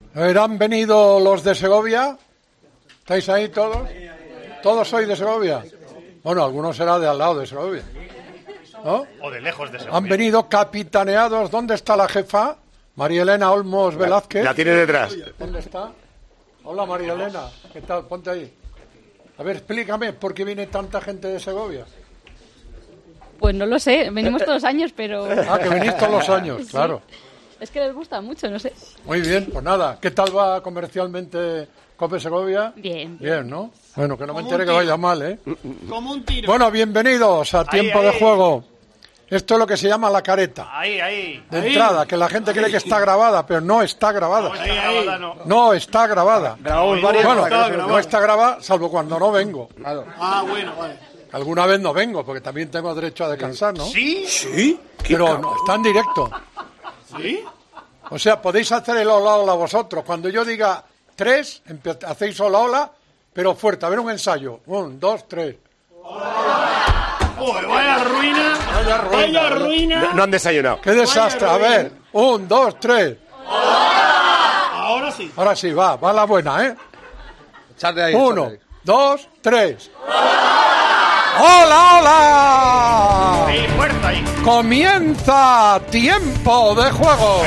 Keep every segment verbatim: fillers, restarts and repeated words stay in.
¿Han venido los de Segovia? ¿Estáis ahí todos? ¿Todos sois de Segovia? Bueno, algunos será de al lado de Segovia, ¿no? O de lejos de Segovia. Han venido capitaneados. ¿Dónde está la jefa? María Elena Olmos Velázquez. La tiene detrás. ¿Dónde está? Hola, María Elena. ¿Qué tal? Ponte ahí. A ver, explícame, ¿por qué viene tanta gente de Segovia? Pues no lo sé, venimos todos los años, pero... Ah, que venís todos los años, Sí. claro. Es que les gusta mucho, no sé. Muy bien, pues nada. ¿Qué tal va comercialmente Cope Segovia? Bien. Bien, ¿no? Bueno, que no me Como entere un que tiro. vaya mal, ¿eh? Como un tiro. Bueno, bienvenidos a Tiempo Ahí, de ahí. Juego. Esto es lo que se llama la careta. Ahí, ahí. De entrada, que la gente cree que está grabada, pero no está grabada. Ahí, ahí. No. No está grabada. Grabamos varias. Bueno, Estaba no grabado. está grabada, salvo cuando no vengo. Ah, bueno, vale. Alguna vez no vengo, porque también tengo derecho a descansar, ¿no? ¿Sí? ¿Sí? Pero no, está en directo. ¿Sí? O sea, podéis hacer el hola hola vosotros. Cuando yo diga tres, empe- hacéis hola hola, pero fuerte. A ver un ensayo. Un, dos, tres. Joder, vaya ruina. Vaya ruina. Vaya ruina. No, no han desayunado. ¡Qué desastre! A ver, un, dos, tres. Ahora sí. Ahora sí, va, va la buena, ¿eh? Echadle ahí, Uno, echadle ahí. dos, tres. ¡Hola, hola! Ahí, fuerte ahí. Comienza Tiempo de Juego.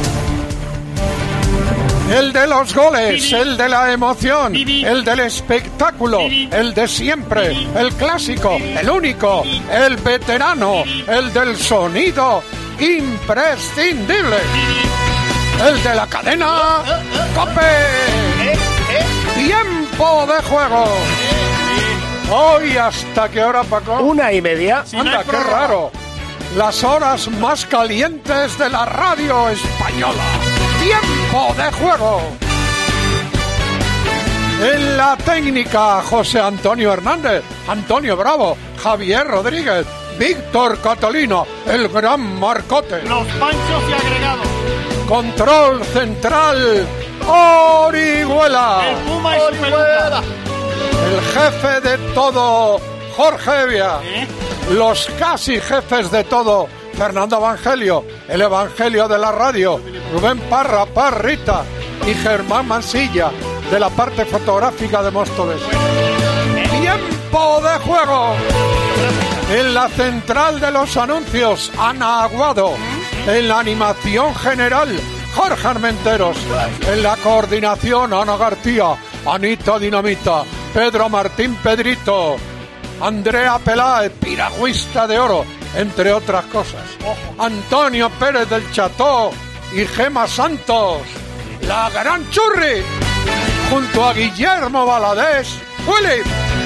El de los goles, el de la emoción, el del espectáculo, el de siempre, el clásico, el único, el veterano, el del sonido imprescindible, el de la cadena COPE. Tiempo de Juego. Hoy, ¿hasta qué hora, Paco? Una y media. Anda, qué raro. Las horas más calientes de la radio española. Tiempo de Juego. En la técnica, José Antonio Hernández, Antonio Bravo, Javier Rodríguez, Víctor Catalino, el gran Marcote. Los panchos y agregados. Control central, Orihuela. El Puma y su peluca. El jefe de todo, Jorge Evia. ¿Eh? Los casi jefes de todo, Fernando Evangelio, el Evangelio de la radio, Rubén Parra, Parrita y Germán Mansilla, de la parte fotográfica de Móstoles. Tiempo de Juego. En la central de los anuncios, Ana Aguado. En la animación general, Jorge Armenteros. En la coordinación, Ana García, Anita Dinamita, Pedro Martín Pedrito, Andrea Peláez, piragüista de oro, entre otras cosas. Antonio Pérez del Cható y Gema Santos, la gran Churri, junto a Guillermo Valadés, Willy.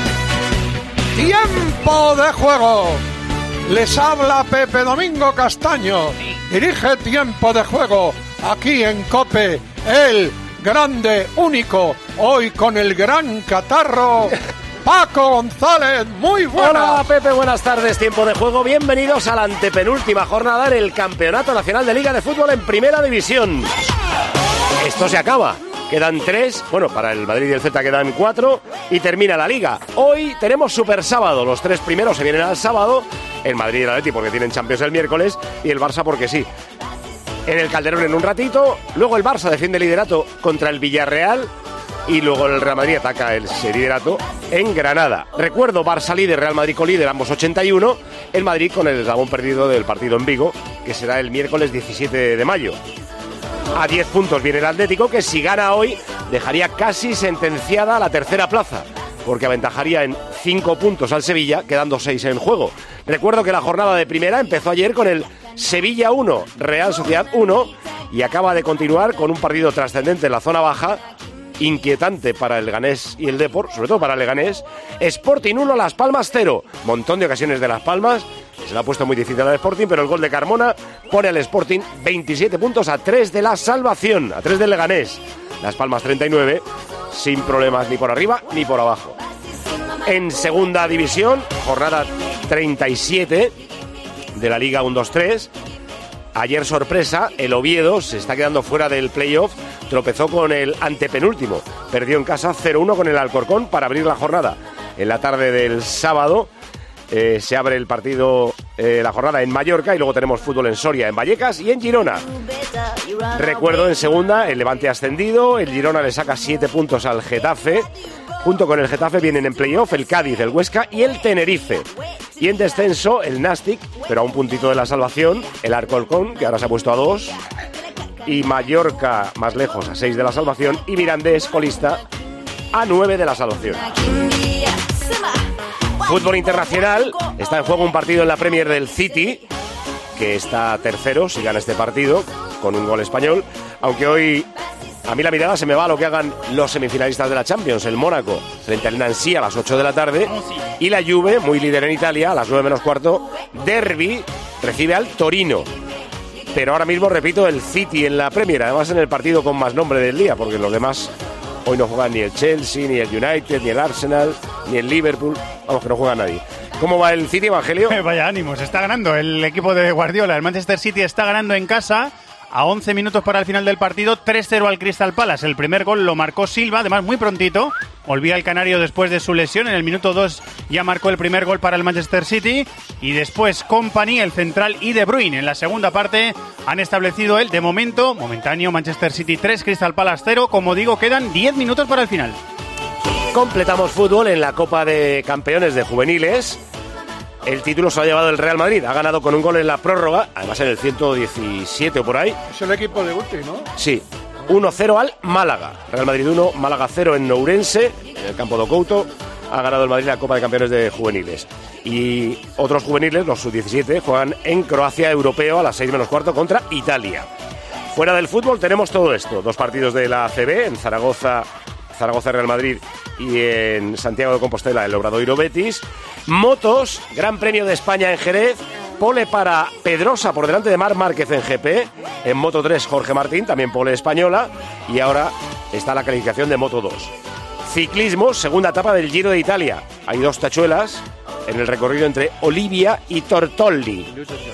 Tiempo de Juego. Les habla Pepe Domingo Castaño. Dirige Tiempo de Juego aquí en COPE, el grande, único, hoy con el gran catarro, Paco González. Muy buenas. Hola Pepe, buenas tardes, Tiempo de Juego. Bienvenidos a la antepenúltima jornada en el Campeonato Nacional de Liga de Fútbol en Primera División. Esto se acaba. Quedan tres, bueno, para el Madrid y el Celta quedan cuatro y termina la Liga. Hoy tenemos Super Sábado, los tres primeros se vienen al sábado, el Madrid y el Atleti porque tienen Champions el miércoles y el Barça porque sí. En el Calderón en un ratito, luego el Barça defiende el liderato contra el Villarreal y luego el Real Madrid ataca el liderato en Granada. Recuerdo, Barça líder, Real Madrid colíder, ambos ochenta y uno, el Madrid con el eslabón perdido del partido en Vigo, que será el miércoles diecisiete de mayo. A diez puntos viene el Atlético, que si gana hoy dejaría casi sentenciada la tercera plaza, porque aventajaría en cinco puntos al Sevilla, quedando seis en juego. Recuerdo que la jornada de primera empezó ayer con el Sevilla uno, Real Sociedad uno, y acaba de continuar con un partido trascendente en la zona baja, inquietante para el Leganés y el Depor, sobre todo para el Leganés. Sporting uno, Las Palmas cero. Montón de ocasiones de Las Palmas. Se le ha puesto muy difícil al Sporting, pero el gol de Carmona pone al Sporting veintisiete puntos a tres de la salvación, a tres del Leganés. Las Palmas treinta y nueve, sin problemas ni por arriba ni por abajo. En segunda división, jornada treinta y siete de la Liga uno dos tres. Ayer, sorpresa, el Oviedo se está quedando fuera del playoff, tropezó con el antepenúltimo, perdió en casa cero uno con el Alcorcón para abrir la jornada. En la tarde del sábado eh, se abre el partido, eh, la jornada en Mallorca, y luego tenemos fútbol en Soria, en Vallecas y en Girona. Recuerdo en segunda, el Levante ascendido, el Girona le saca siete puntos al Getafe. Junto con el Getafe vienen en playoff el Cádiz, el Huesca y el Tenerife. Y en descenso el Nastic, pero a un puntito de la salvación, el Alcorcón, que ahora se ha puesto a dos, y Mallorca más lejos a seis de la salvación, y Mirandés, colista, a nueve de la salvación. Fútbol internacional, está en juego un partido en la Premier del City, que está tercero si gana este partido, con un gol español, aunque hoy a mí la mirada se me va a lo que hagan los semifinalistas de la Champions, el Mónaco frente al Nancy a las ocho de la tarde, y la Juve, muy líder en Italia, a las nueve menos cuarto, derbi, recibe al Torino. Pero ahora mismo, repito, el City en la Premier, además en el partido con más nombre del día, porque los demás hoy no juegan ni el Chelsea, ni el United, ni el Arsenal, ni el Liverpool, vamos, que no juega nadie. ¿Cómo va el City, Evangelio? Vaya ánimos, está ganando el equipo de Guardiola. El Manchester City está ganando en casa a once minutos para el final del partido, tres cero al Crystal Palace. El primer gol lo marcó Silva, además muy prontito. Volvía el canario después de su lesión. En el minuto dos ya marcó el primer gol para el Manchester City. Y después Kompany, el central, y De Bruyne. En la segunda parte han establecido el, de momento, momentáneo, Manchester City tres, Crystal Palace cero. Como digo, quedan diez minutos para el final. Completamos fútbol en la Copa de Campeones de Juveniles. El título se lo ha llevado el Real Madrid. Ha ganado con un gol en la prórroga, además en el ciento diecisiete o por ahí. Es el equipo de Guti, ¿no? Sí. uno cero al Málaga. Real Madrid uno, Málaga cero en Ourense, en el campo do Couto. Ha ganado el Madrid la Copa de Campeones de Juveniles. Y otros juveniles, los sub diecisiete, juegan en Croacia europeo a las seis menos cuarto contra Italia. Fuera del fútbol tenemos todo esto. Dos partidos de la A C B en Zaragoza, Zaragoza Real Madrid, y en Santiago de Compostela el Obradoiro Betis. Motos, Gran Premio de España en Jerez, pole para Pedrosa por delante de Marc Márquez en G P, en Moto tres Jorge Martín, también pole española, y ahora está la calificación de Moto dos. Ciclismo, segunda etapa del Giro de Italia. Hay dos tachuelas en el recorrido entre Olivia y Tortolli.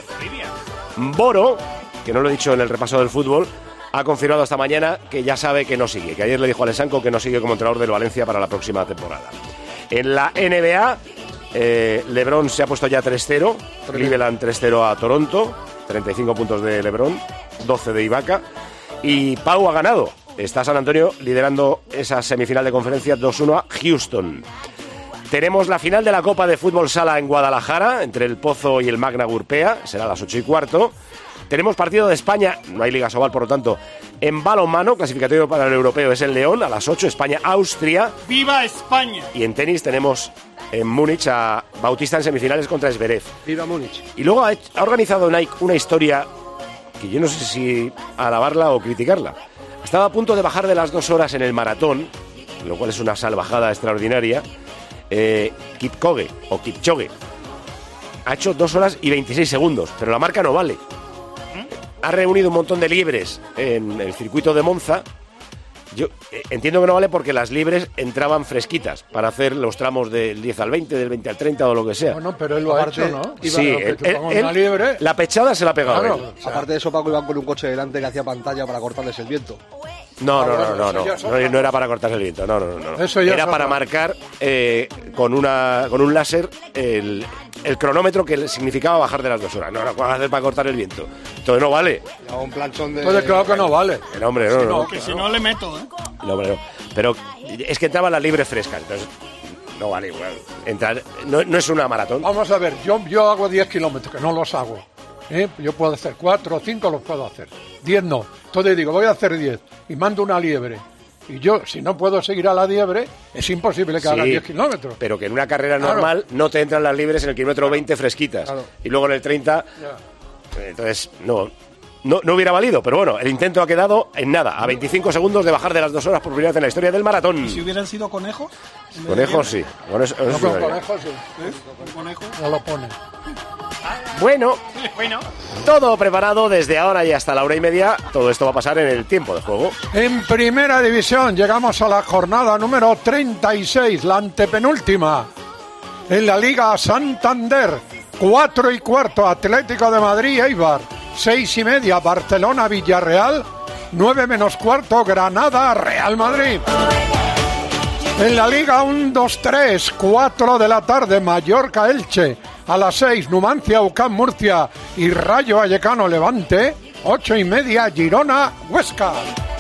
Boro, que no lo he dicho en el repaso del fútbol, ha confirmado esta mañana que ya sabe que no sigue, que ayer le dijo a Alessanco que no sigue como entrenador del Valencia para la próxima temporada. En la N B A, eh, LeBron se ha puesto ya tres cero, Cleveland tres cero a Toronto, treinta y cinco puntos de LeBron, doce de Ibaka, y Pau ha ganado. Está San Antonio liderando esa semifinal de conferencia dos uno a Houston. Tenemos la final de la Copa de Fútbol Sala en Guadalajara, entre el Pozo y el Magna Gurpea, será a las ocho y cuarto. Tenemos partido de España, no hay Liga Sobal por lo tanto, en balonmano, clasificatorio para el europeo es el León, a las ocho, España-Austria. ¡Viva España! Y en tenis tenemos en Múnich a Bautista en semifinales contra Zverev. ¡Viva Múnich! Y luego ha, ha organizado Nike una historia que yo no sé si alabarla o criticarla. Estaba a punto de bajar de las dos horas en el maratón, lo cual es una salvajada extraordinaria. Eh, Kipchoge, o Kipchoge, ha hecho dos horas y veintiséis segundos, pero la marca no vale. Ha reunido un montón de liebres en el circuito de Monza. Yo eh, entiendo que no vale porque las liebres entraban fresquitas para hacer los tramos del diez al veinte, del veinte al treinta o lo que sea. Bueno, pero él lo Aparte, ha hecho, ¿no? Iba Sí, a lo que él- tú él- pongas él- una liebre. la pechada se la ha pegado Claro, él. o sea, Aparte de eso, Paco, iban con un coche delante que hacía pantalla para cortarles el viento. No, no, no, bueno, no, eso no, ya es no, otra no era para cortarse el viento, no, no, no, no. Eso ya Era es para otra. marcar eh, con una con un láser el, el cronómetro que significaba bajar de las dos horas. No, no, ¿qué vas a hacer para cortar el viento? Entonces no vale. A un planchón de... entonces claro que no vale. No, hombre, no, no, Que si no le meto, ¿eh? no, hombre, no. Pero es que entraban las libres frescas, entonces no vale igual. Entrar, no, no es una maratón. Vamos a ver, yo, yo hago diez kilómetros, que no los hago. ¿eh? Yo puedo hacer cuatro o cinco, los puedo hacer. diez no. Entonces digo, voy a hacer diez y mando una liebre. Y yo, si no puedo seguir a la liebre, es imposible que haga Sí, diez kilómetros. pero que en una carrera Claro. normal no te entran las libres en el kilómetro veinte fresquitas. Claro. Y luego en el treinta, Ya. entonces no, no, no hubiera valido. Pero bueno, el intento ha quedado en nada, a veinticinco segundos de bajar de las dos horas por primera vez en la historia del maratón. Si hubieran sido conejos. en vez de Conejos sí. liebre, Con eso- eso No sí con valía. conejos, sí. ¿Un conejo? No lo pone. Bueno, Bueno, todo preparado desde ahora y hasta la hora y media. Todo esto va a pasar en el tiempo de juego. En primera división llegamos a la jornada número treinta y seis, la antepenúltima. En la Liga Santander, cuatro y cuarto, Atlético de Madrid, Eibar. Seis y media, Barcelona, Villarreal. Nueve menos cuarto, Granada, Real Madrid. En la Liga uno dos tres, cuatro de la tarde, Mallorca, Elche. A las seis, Numancia, U C A M, Murcia y Rayo Vallecano, Levante. ocho y media, Girona, Huesca.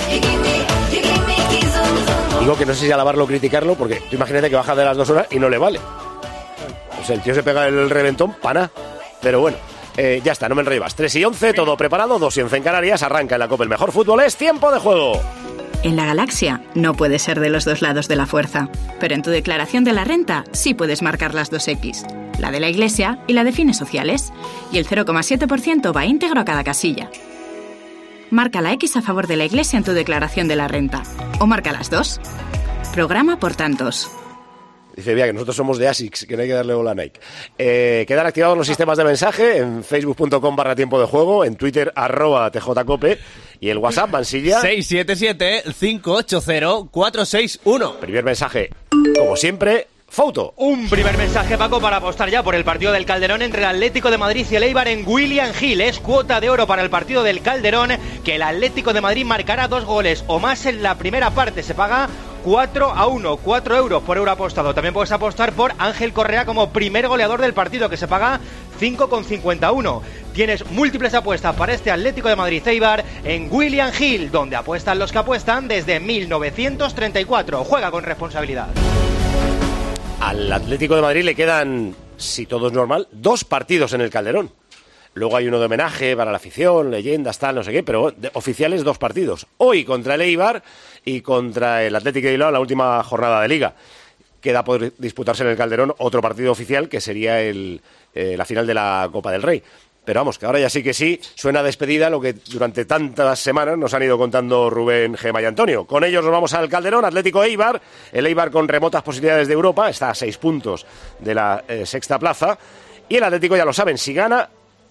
Digo que no sé si alabarlo o criticarlo, porque tú imagínate que baja de las dos horas y no le vale. O sea, el tío se pega el reventón, pana. Pero bueno, eh, ya está, no me enrollas. tres y once, todo preparado, dos y once en Canarias, arranca en la Copa el mejor fútbol, es tiempo de juego. En la galaxia no puedes ser de los dos lados de la fuerza, pero en tu declaración de la renta sí puedes marcar las dos X, la de la Iglesia y la de fines sociales, y el cero coma siete por ciento va íntegro a cada casilla. Marca la X a favor de la Iglesia en tu declaración de la renta, o marca las dos. Programa por tantos. Dice, mira, que nosotros somos de Asics, que no hay que darle bola a Nike. Eh, quedan activados los sistemas de mensaje en facebook punto com barra tiempo de juego, en Twitter, arroba tjcope, y el WhatsApp, Mansilla. seis siete siete, cinco ocho cero, cuatro seis uno. Primer mensaje, como siempre, Fouto. Un primer mensaje, Paco, para apostar ya por el partido del Calderón entre el Atlético de Madrid y el Eibar en William Hill. Es cuota de oro para el partido del Calderón, que el Atlético de Madrid marcará dos goles o más en la primera parte. Se paga cuatro a uno, cuatro euros por euro apostado. También puedes apostar por Ángel Correa como primer goleador del partido, que se paga cinco con cincuenta y uno. Tienes múltiples apuestas para este Atlético de Madrid-Eibar en William Hill, donde apuestan los que apuestan desde mil novecientos treinta y cuatro. Juega con responsabilidad. Al Atlético de Madrid le quedan, si todo es normal, dos partidos en el Calderón. Luego hay uno de homenaje para la afición, leyendas, tal, no sé qué, pero de, oficiales dos partidos. Hoy contra el Eibar y contra el Atlético de Bilbao en la última jornada de Liga. Queda por disputarse en el Calderón otro partido oficial, que sería el, eh, la final de la Copa del Rey. Pero vamos, que ahora ya sí que sí, suena despedida lo que durante tantas semanas nos han ido contando Rubén, Gema y Antonio. Con ellos nos vamos al Calderón, Atlético Eibar. El Eibar con remotas posibilidades de Europa, está a seis puntos de la eh, sexta plaza. Y el Atlético, ya lo saben, si gana,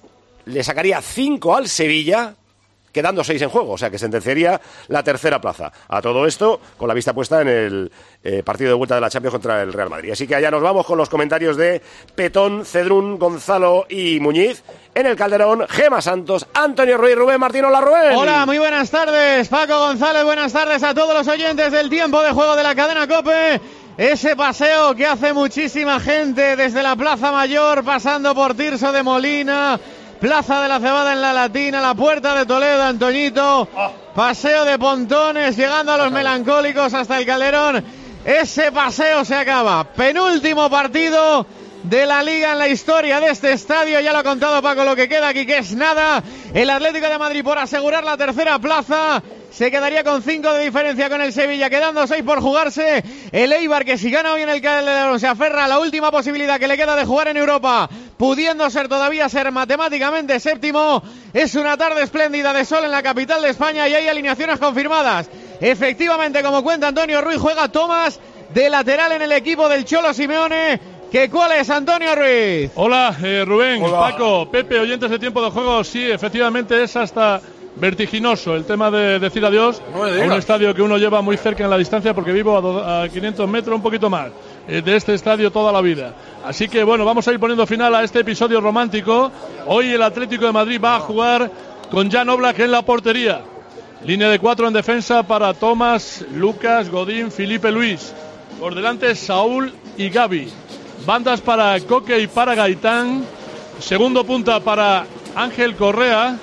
le sacaría cinco al Sevilla, quedando seis en juego, o sea que sentenciaría la tercera plaza. A todo esto, con la vista puesta en el eh, partido de vuelta de la Champions contra el Real Madrid. Así que allá nos vamos con los comentarios de Petón, Cedrún, Gonzalo y Muñiz. En el Calderón, Gema Santos, Antonio Ruiz, Rubén Martín. Hola, Rubén. Hola, muy buenas tardes, Paco González. Buenas tardes a todos los oyentes del tiempo de juego de la cadena COPE. Ese paseo que hace muchísima gente desde la Plaza Mayor, pasando por Tirso de Molina, Plaza de la Cebada en la Latina, la Puerta de Toledo, Antoñito, paseo de pontones, llegando a los melancólicos hasta el Calderón. Ese paseo se acaba. Penúltimo partido de la Liga en la historia de este estadio. Ya lo ha contado Paco lo que queda aquí, que es nada. El Atlético de Madrid por asegurar la tercera plaza se quedaría con cinco de diferencia con el Sevilla, quedando seis por jugarse. El Eibar, que si gana hoy en el Calderón, se aferra a la última posibilidad que le queda de jugar en Europa, pudiendo ser todavía ser matemáticamente séptimo. Es una tarde espléndida de sol en la capital de España y hay alineaciones confirmadas. Efectivamente, como cuenta Antonio Ruiz, juega Tomás de lateral en el equipo del Cholo Simeone. ¿Qué cuál es, Antonio Ruiz? Hola, eh, Rubén, Hola. Paco, Pepe, oyentes de Tiempo de Juego. Sí, efectivamente es hasta vertiginoso el tema de decir adiós No me a un digas. estadio que uno lleva muy cerca en la distancia, porque vivo a, do, a quinientos metros, un poquito más, eh, de este estadio toda la vida. Así que bueno, vamos a ir poniendo final a este episodio romántico. Hoy el Atlético de Madrid va a jugar con Jan Oblak en la portería. Línea de cuatro en defensa para Tomás, Lucas, Godín, Felipe Luis. Por delante Saúl y Gavi. Bandas para Coque y para Gaitán. Segundo punta para Ángel Correa.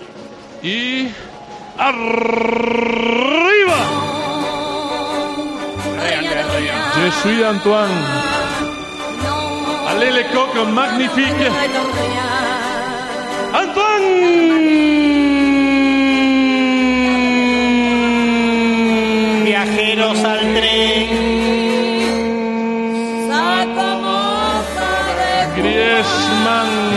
Y arriba Je suis Antoine. Allez les coques, magnifique Antoine. Viajeros al tren. Griezmann.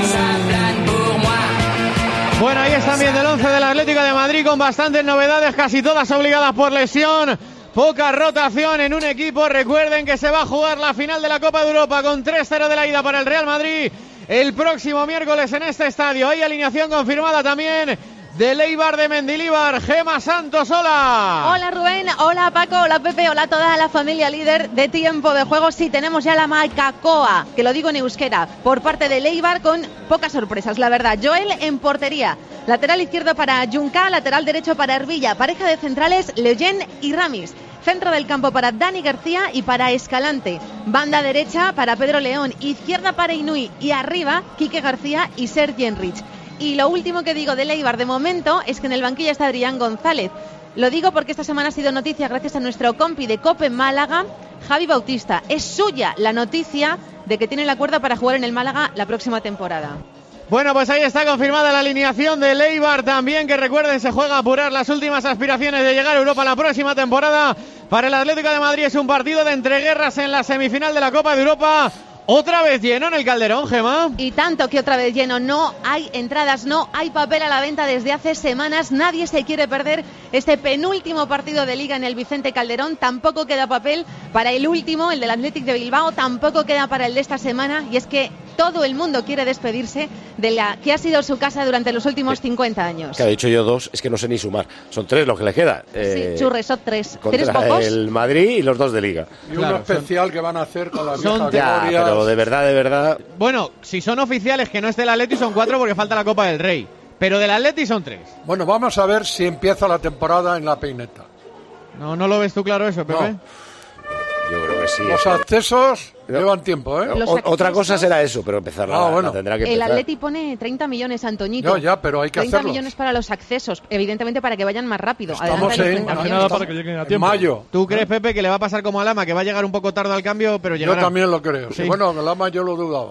Bueno, ahí están viendo el once del Atlético de Madrid con bastantes novedades, casi todas obligadas por lesión. Poca rotación en un equipo. Recuerden que se va a jugar la final de la Copa de Europa con tres cero de la ida para el Real Madrid el próximo miércoles en este estadio. Hay alineación confirmada también del Eibar de Mendilibar. Gema Santos, hola. Hola Rubén, hola Paco, hola Pepe, hola a toda la familia líder de Tiempo de Juego. Sí, tenemos ya la marca Coa, que lo digo en euskera, por parte del Eibar, con pocas sorpresas, la verdad. Joel en portería, lateral izquierdo para Junca, lateral derecho para Hervilla, pareja de centrales Leyen y Ramis. Centro del campo para Dani García y para Escalante. Banda derecha para Pedro León, izquierda para Inui y arriba Quique García y Sergi Enrich. Y lo último que digo del Eibar de momento es que en el banquillo está Adrián González. Lo digo porque esta semana ha sido noticia gracias a nuestro compi de COPE Málaga, Javi Bautista. Es suya la noticia de que tiene el acuerdo para jugar en el Málaga la próxima temporada. Bueno, pues ahí está confirmada la alineación del Eibar también, que recuerden, se juega a apurar las últimas aspiraciones de llegar a Europa la próxima temporada. Para el Atlético de Madrid es un partido de entreguerras en la semifinal de la Copa de Europa. Otra vez lleno en el Calderón, Gemma. Y tanto que otra vez lleno. No hay entradas, no hay papel a la venta desde hace semanas. Nadie se quiere perder este penúltimo partido de Liga en el Vicente Calderón. Tampoco queda papel para el último, el del Athletic de Bilbao. Tampoco queda para el de esta semana. Y es que todo el mundo quiere despedirse de la que ha sido su casa durante los últimos cincuenta años. Que ha dicho yo dos, es que no sé ni sumar. Son tres los que le queda. Sí, eh, churres, son tres. ¿Tres pocos? El Madrid y los dos de Liga. Y uno claro, especial son... que van a hacer con las viejas ya, glorias. Pero de verdad, de verdad. Bueno, si son oficiales que no esté el Atleti son cuatro porque falta la Copa del Rey. Pero del Atleti son tres. Bueno, vamos a ver si empieza la temporada en la peineta. No, ¿no lo ves tú claro eso, Pepe? No. Yo creo que sí. Los accesos no. llevan tiempo, ¿eh? O, otra cosa será eso, pero empezar ah, la, bueno. la tendrá que empezar. El Atleti pone treinta millones, Antoñito. No, ya, pero hay que treinta hacerlos. millones para los accesos, evidentemente para que vayan más rápido. Estamos en, nada para que lleguen a tiempo. En mayo. ¿Tú crees, Pepe, que le va a pasar como a Lama, que va a llegar un poco tarde al cambio, pero llegará? Yo también lo creo. Sí. Sí. Bueno, Lama yo lo dudaba.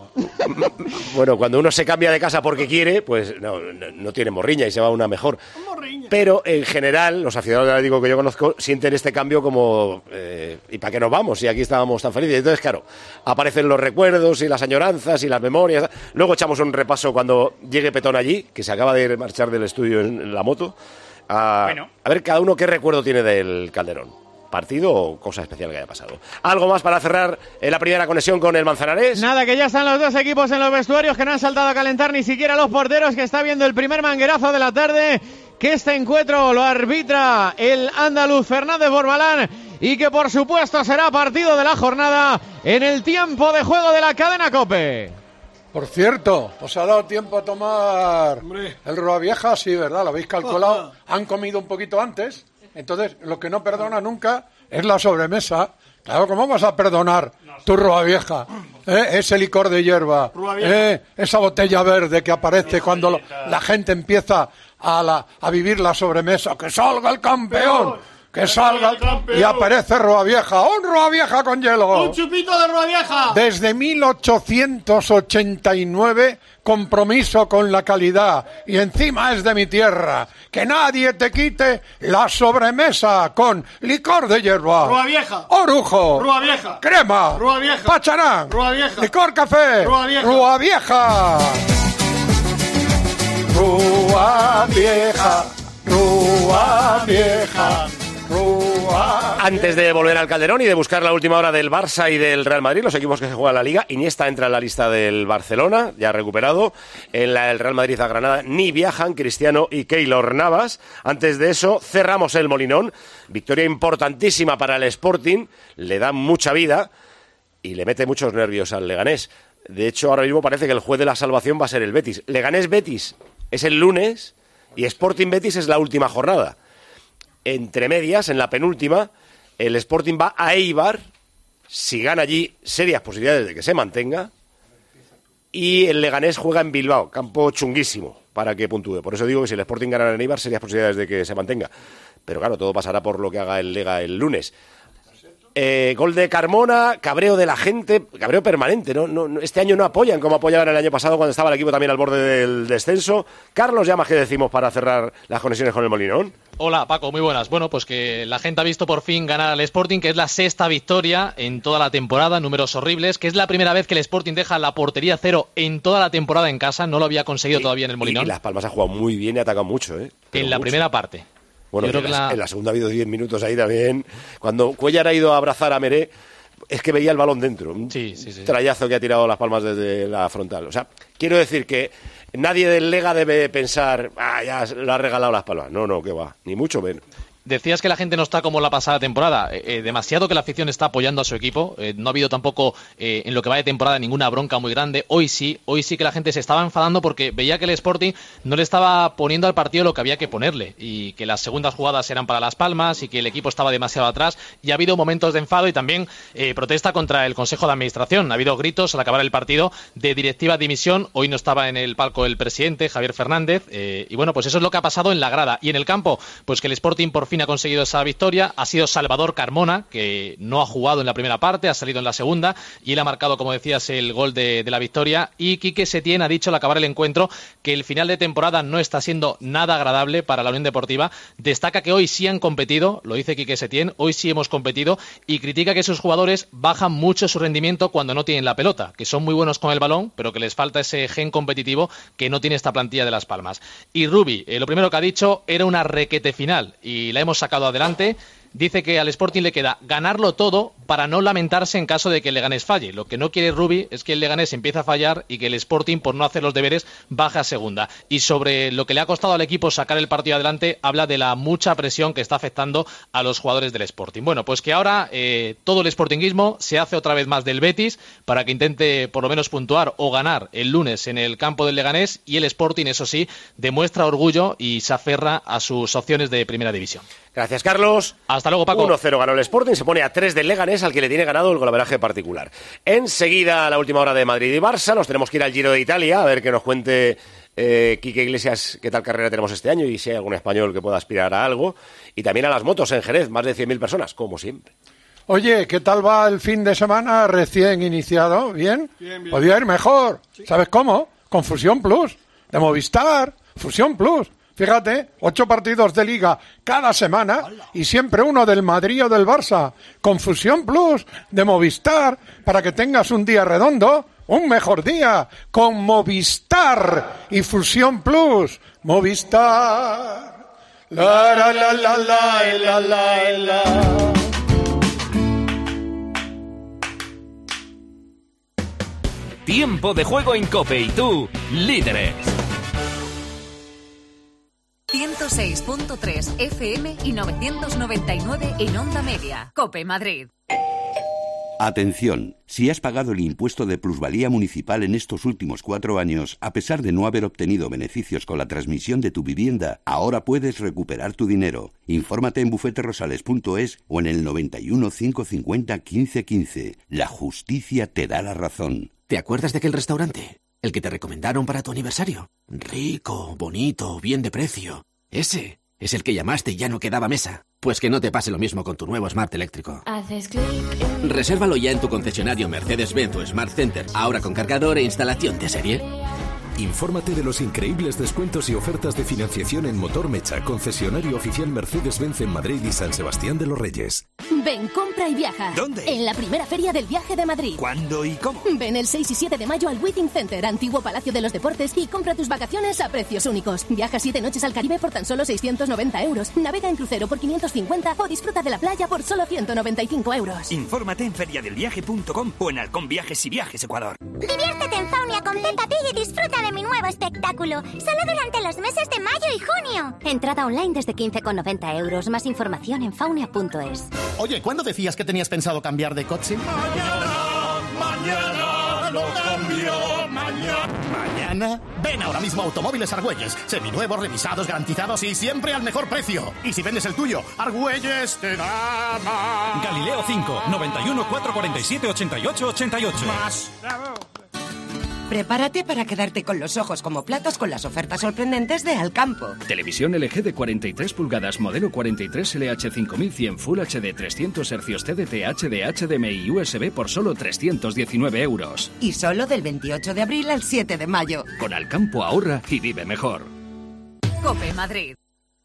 Bueno, cuando uno se cambia de casa porque quiere, pues no, no, no tiene morriña y se va a una mejor. Morriña. Pero en general, los aficionados del Atlético que yo conozco sienten este cambio como eh, ¿y para qué nos vamos? Si aquí estábamos tan felices. Entonces, claro, aparecen los recuerdos y las añoranzas y las memorias. Luego echamos un repaso cuando llegue Petón allí, que se acaba de marchar del estudio en, en la moto. A, bueno. a ver cada uno qué recuerdo tiene del Calderón. ¿Partido o cosa especial que haya pasado? ¿Algo más para cerrar en la primera conexión con el Manzanares? Nada, que ya están los dos equipos en los vestuarios, que no han saltado a calentar ni siquiera los porteros, que está viendo el primer manguerazo de la tarde, que este encuentro lo arbitra el andaluz Fernández Borbalán y que por supuesto será partido de la jornada en el tiempo de juego de la cadena COPE. Por cierto, ¿os ha dado tiempo a tomar Hombre. el Ruavieja? Sí, ¿verdad? ¿Lo habéis calculado? ¿Han comido un poquito antes? Entonces, lo que no perdona nunca es la sobremesa. Claro, ¿cómo vas a perdonar tu Ruavieja? ¿Eh? Ese licor de hierba, ¿eh? Esa botella verde que aparece cuando lo, la gente empieza a, la, a vivir la sobremesa. ¡Que salga el campeón! ¡Que salga el campeón! Y aparece Ruavieja. ¡Un Ruavieja con hielo! ¡Un chupito de Ruavieja! Desde mil ochocientos ochenta y nueve, compromiso con la calidad. Y encima es de mi tierra. Que nadie te quite la sobremesa con licor de hierba. Ruavieja. Orujo. Ruavieja. Crema. Ruavieja. Pacharán. Ruavieja. Licor café. Ruavieja. Ruavieja. Ruavieja. Ruavieja. Antes de volver al Calderón y de buscar la última hora del Barça y del Real Madrid, los equipos que se juegan la Liga, Iniesta entra en la lista del Barcelona, ya recuperado. En la, el Real Madrid a Granada ni viajan Cristiano y Keylor Navas. Antes de eso, cerramos el Molinón. Victoria importantísima para el Sporting, le da mucha vida y le mete muchos nervios al Leganés. De hecho, ahora mismo parece que el juez de la salvación va a ser el Betis. Leganés-Betis es el lunes y Sporting-Betis es la última jornada. Entre medias, en la penúltima, el Sporting va a Eibar, si gana allí, serias posibilidades de que se mantenga, y el Leganés juega en Bilbao, campo chunguísimo para que puntúe. Por eso digo que si el Sporting gana en Eibar, serias posibilidades de que se mantenga. Pero claro, todo pasará por lo que haga el Lega el lunes. Eh, gol de Carmona, cabreo de la gente, cabreo permanente, ¿no? No, este año no apoyan como apoyaban el año pasado cuando estaba el equipo también al borde del descenso. Carlos Llamas, ¿qué decimos para cerrar las conexiones con el Molinón? Hola Paco, muy buenas. Bueno, pues que la gente ha visto por fin ganar al Sporting, que es la sexta victoria en toda la temporada, números horribles, que es la primera vez que el Sporting deja la portería cero en toda la temporada en casa, no lo había conseguido y, todavía en el Molinón. Y Las Palmas ha jugado muy bien y ha atacado mucho, ¿eh? Pero en la mucho. primera parte. Bueno, creo en, que la, la... en la segunda ha habido diez minutos ahí también. Cuando Cuellar ha ido a abrazar a Meré, es que veía el balón dentro. Un sí, sí, sí. trayazo que ha tirado Las Palmas desde la frontal. O sea, quiero decir que nadie del Lega debe pensar, ah, ya lo ha regalado Las Palmas. No, no, que va, ni mucho menos. Decías que la gente no está como la pasada temporada. Eh, eh, demasiado que la afición está apoyando a su equipo. Eh, no ha habido tampoco eh, en lo que va de temporada ninguna bronca muy grande. Hoy sí, hoy sí que la gente se estaba enfadando porque veía que el Sporting no le estaba poniendo al partido lo que había que ponerle y que las segundas jugadas eran para Las Palmas y que el equipo estaba demasiado atrás. Y ha habido momentos de enfado y también eh, protesta contra el Consejo de Administración. Ha habido gritos al acabar el partido de directiva dimisión. Hoy no estaba en el palco el presidente, Javier Fernández. Eh, y bueno, pues eso es lo que ha pasado en la grada. Y en el campo, pues que el Sporting por fin ha conseguido esa victoria. Ha sido Salvador Carmona, que no ha jugado en la primera parte, ha salido en la segunda y él ha marcado, como decías, el gol de, de la victoria. Y Quique Setién ha dicho al acabar el encuentro que el final de temporada no está siendo nada agradable para la Unión Deportiva. Destaca que hoy sí han competido, lo dice Quique Setién, hoy sí hemos competido, y critica que sus jugadores bajan mucho su rendimiento cuando no tienen la pelota, que son muy buenos con el balón, pero que les falta ese gen competitivo que no tiene esta plantilla de Las Palmas. Y Rubi, eh, lo primero que ha dicho, era una requete final y la hemos sacado adelante. Dice que al Sporting le queda ganarlo todo para no lamentarse en caso de que el Leganés falle. Lo que no quiere Rubi es que el Leganés empiece a fallar y que el Sporting, por no hacer los deberes, baje a segunda. Y sobre lo que le ha costado al equipo sacar el partido adelante, habla de la mucha presión que está afectando a los jugadores del Sporting. Bueno, pues que ahora eh, todo el sportinguismo se hace otra vez más del Betis para que intente por lo menos puntuar o ganar el lunes en el campo del Leganés, y el Sporting, eso sí, demuestra orgullo y se aferra a sus opciones de primera división. Gracias, Carlos. Hasta luego, Paco. uno cero ganó el Sporting, se pone a tres del Leganés, al que le tiene ganado el golaveraje particular. Enseguida, a la última hora de Madrid y Barça, nos tenemos que ir al Giro de Italia, a ver que nos cuente eh, Quique Iglesias qué tal carrera tenemos este año y si hay algún español que pueda aspirar a algo. Y también a las motos en Jerez, más de cien mil personas, como siempre. Oye, ¿qué tal va el fin de semana recién iniciado? ¿Bien? Bien, bien. Podría ir mejor. Sí. ¿Sabes cómo? Con Fusión Plus, de Movistar. Fusión Plus. Fíjate, ocho partidos de Liga cada semana y siempre uno del Madrid o del Barça. Con Fusión Plus de Movistar, para que tengas un día redondo, un mejor día. Con Movistar y Fusión Plus. Movistar. La la la la la la la la. Tiempo de juego en COPE y tú, líderes. ciento seis punto tres F M y novecientos noventa y nueve en Onda Media. COPE Madrid. Atención, si has pagado el impuesto de plusvalía municipal en estos últimos cuatro años, a pesar de no haber obtenido beneficios con la transmisión de tu vivienda, ahora puedes recuperar tu dinero. Infórmate en bufete rosales punto es o en el noventa y uno, cinco cincuenta, quince quince. La justicia te da la razón. ¿Te acuerdas de aquel restaurante? El que te recomendaron para tu aniversario. Rico, bonito, bien de precio. Ese es el que llamaste y ya no quedaba mesa. Pues que no te pase lo mismo con tu nuevo Smart eléctrico. Haces clic en... Resérvalo ya en tu concesionario Mercedes-Benz o Smart Center, ahora con cargador e instalación de serie. Infórmate de los increíbles descuentos y ofertas de financiación en Motor Mecha, concesionario oficial Mercedes-Benz en Madrid y San Sebastián de los Reyes. Ven, compra y viaja. ¿Dónde? En la primera feria del viaje de Madrid. ¿Cuándo y cómo? Ven el seis y siete de mayo al Withing Center, antiguo Palacio de los Deportes, y compra tus vacaciones a precios únicos. Viaja siete noches al Caribe por tan solo seiscientos noventa euros. Navega en crucero por quinientos cincuenta o disfruta de la playa por solo ciento noventa y cinco euros. Infórmate en feria del viaje punto com o en Halcón Viajes y Viajes Ecuador. Diviértete en Faunia con Peppa Pig y disfruta de mi nuevo espectáculo. Solo durante los meses de mayo y junio. Entrada online desde quince con noventa euros. Más información en faunia punto es. Oye, ¿cuándo decías que tenías pensado cambiar de coche? Mañana, mañana, lo cambio, mañana. ¿Mañana? Ven ahora mismo a Automóviles Argüelles. Seminuevos, revisados, garantizados y siempre al mejor precio. Y si vendes el tuyo, Argüelles te da más. Galileo cinco, noventa y uno, cuatrocientos cuarenta y siete, ochenta y ocho, ochenta y ocho. Más. Bravo. Prepárate para quedarte con los ojos como platos con las ofertas sorprendentes de Alcampo. Televisión L G de cuarenta y tres pulgadas, modelo cuarenta y tres L H cinco mil cien Full H D trescientos hercios T D T H D H D M I y U S B por solo trescientos diecinueve euros. Y solo del veintiocho de abril al siete de mayo. Con Alcampo ahorra y vive mejor. COPE Madrid.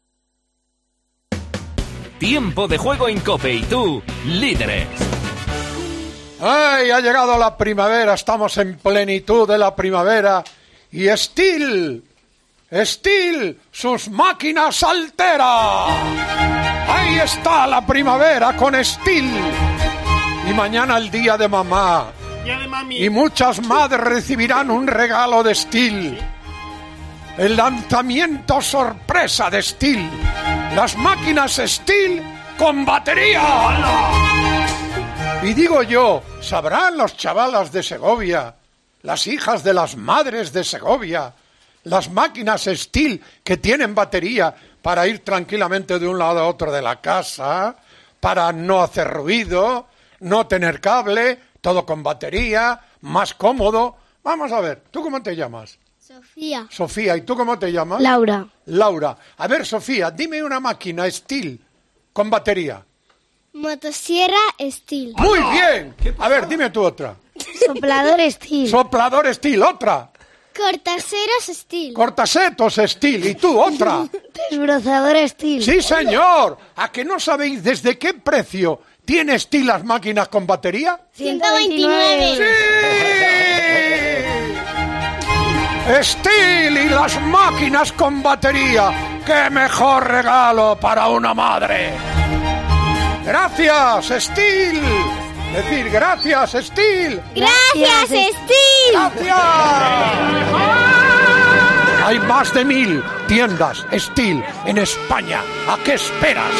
Tiempo de juego en COPE y tú, líderes. ¡Ay! Ha llegado la primavera, estamos en plenitud de la primavera. Y Steel, Steel, sus máquinas altera. Ahí está la primavera con Steel. Y mañana el día de mamá. Día de mami. Y muchas madres recibirán un regalo de Steel. El lanzamiento sorpresa de Steel. las máquinas Steel con batería. Y digo yo, ¿sabrán los chavalas de Segovia, las hijas de las madres de Segovia, las máquinas Steel que tienen batería para ir tranquilamente de un lado a otro de la casa, para no hacer ruido, no tener cable, todo con batería, más cómodo? Vamos a ver, ¿tú cómo te llamas? Sofía. Sofía, ¿y tú cómo te llamas? Laura. Laura. A ver, Sofía, dime una máquina Steel con batería. Motosierra Steel. ¡Muy bien! A ver, dime tú otra. Soplador Steel. Soplador Steel, otra. Cortaseros Steel. Cortasetos Steel, ¿y tú otra? Desbrozador Steel. ¡Sí, señor! ¿A que no sabéis desde qué precio tiene Steel las máquinas con batería? ciento veintinueve. ¡Sí! Steel y las máquinas con batería. ¡Qué mejor regalo para una madre! ¡Gracias, Steel! Decir gracias, Steel. ¡Gracias, Steel! ¡Gracias! Hay más de mil tiendas Steel en España. ¿A qué esperas?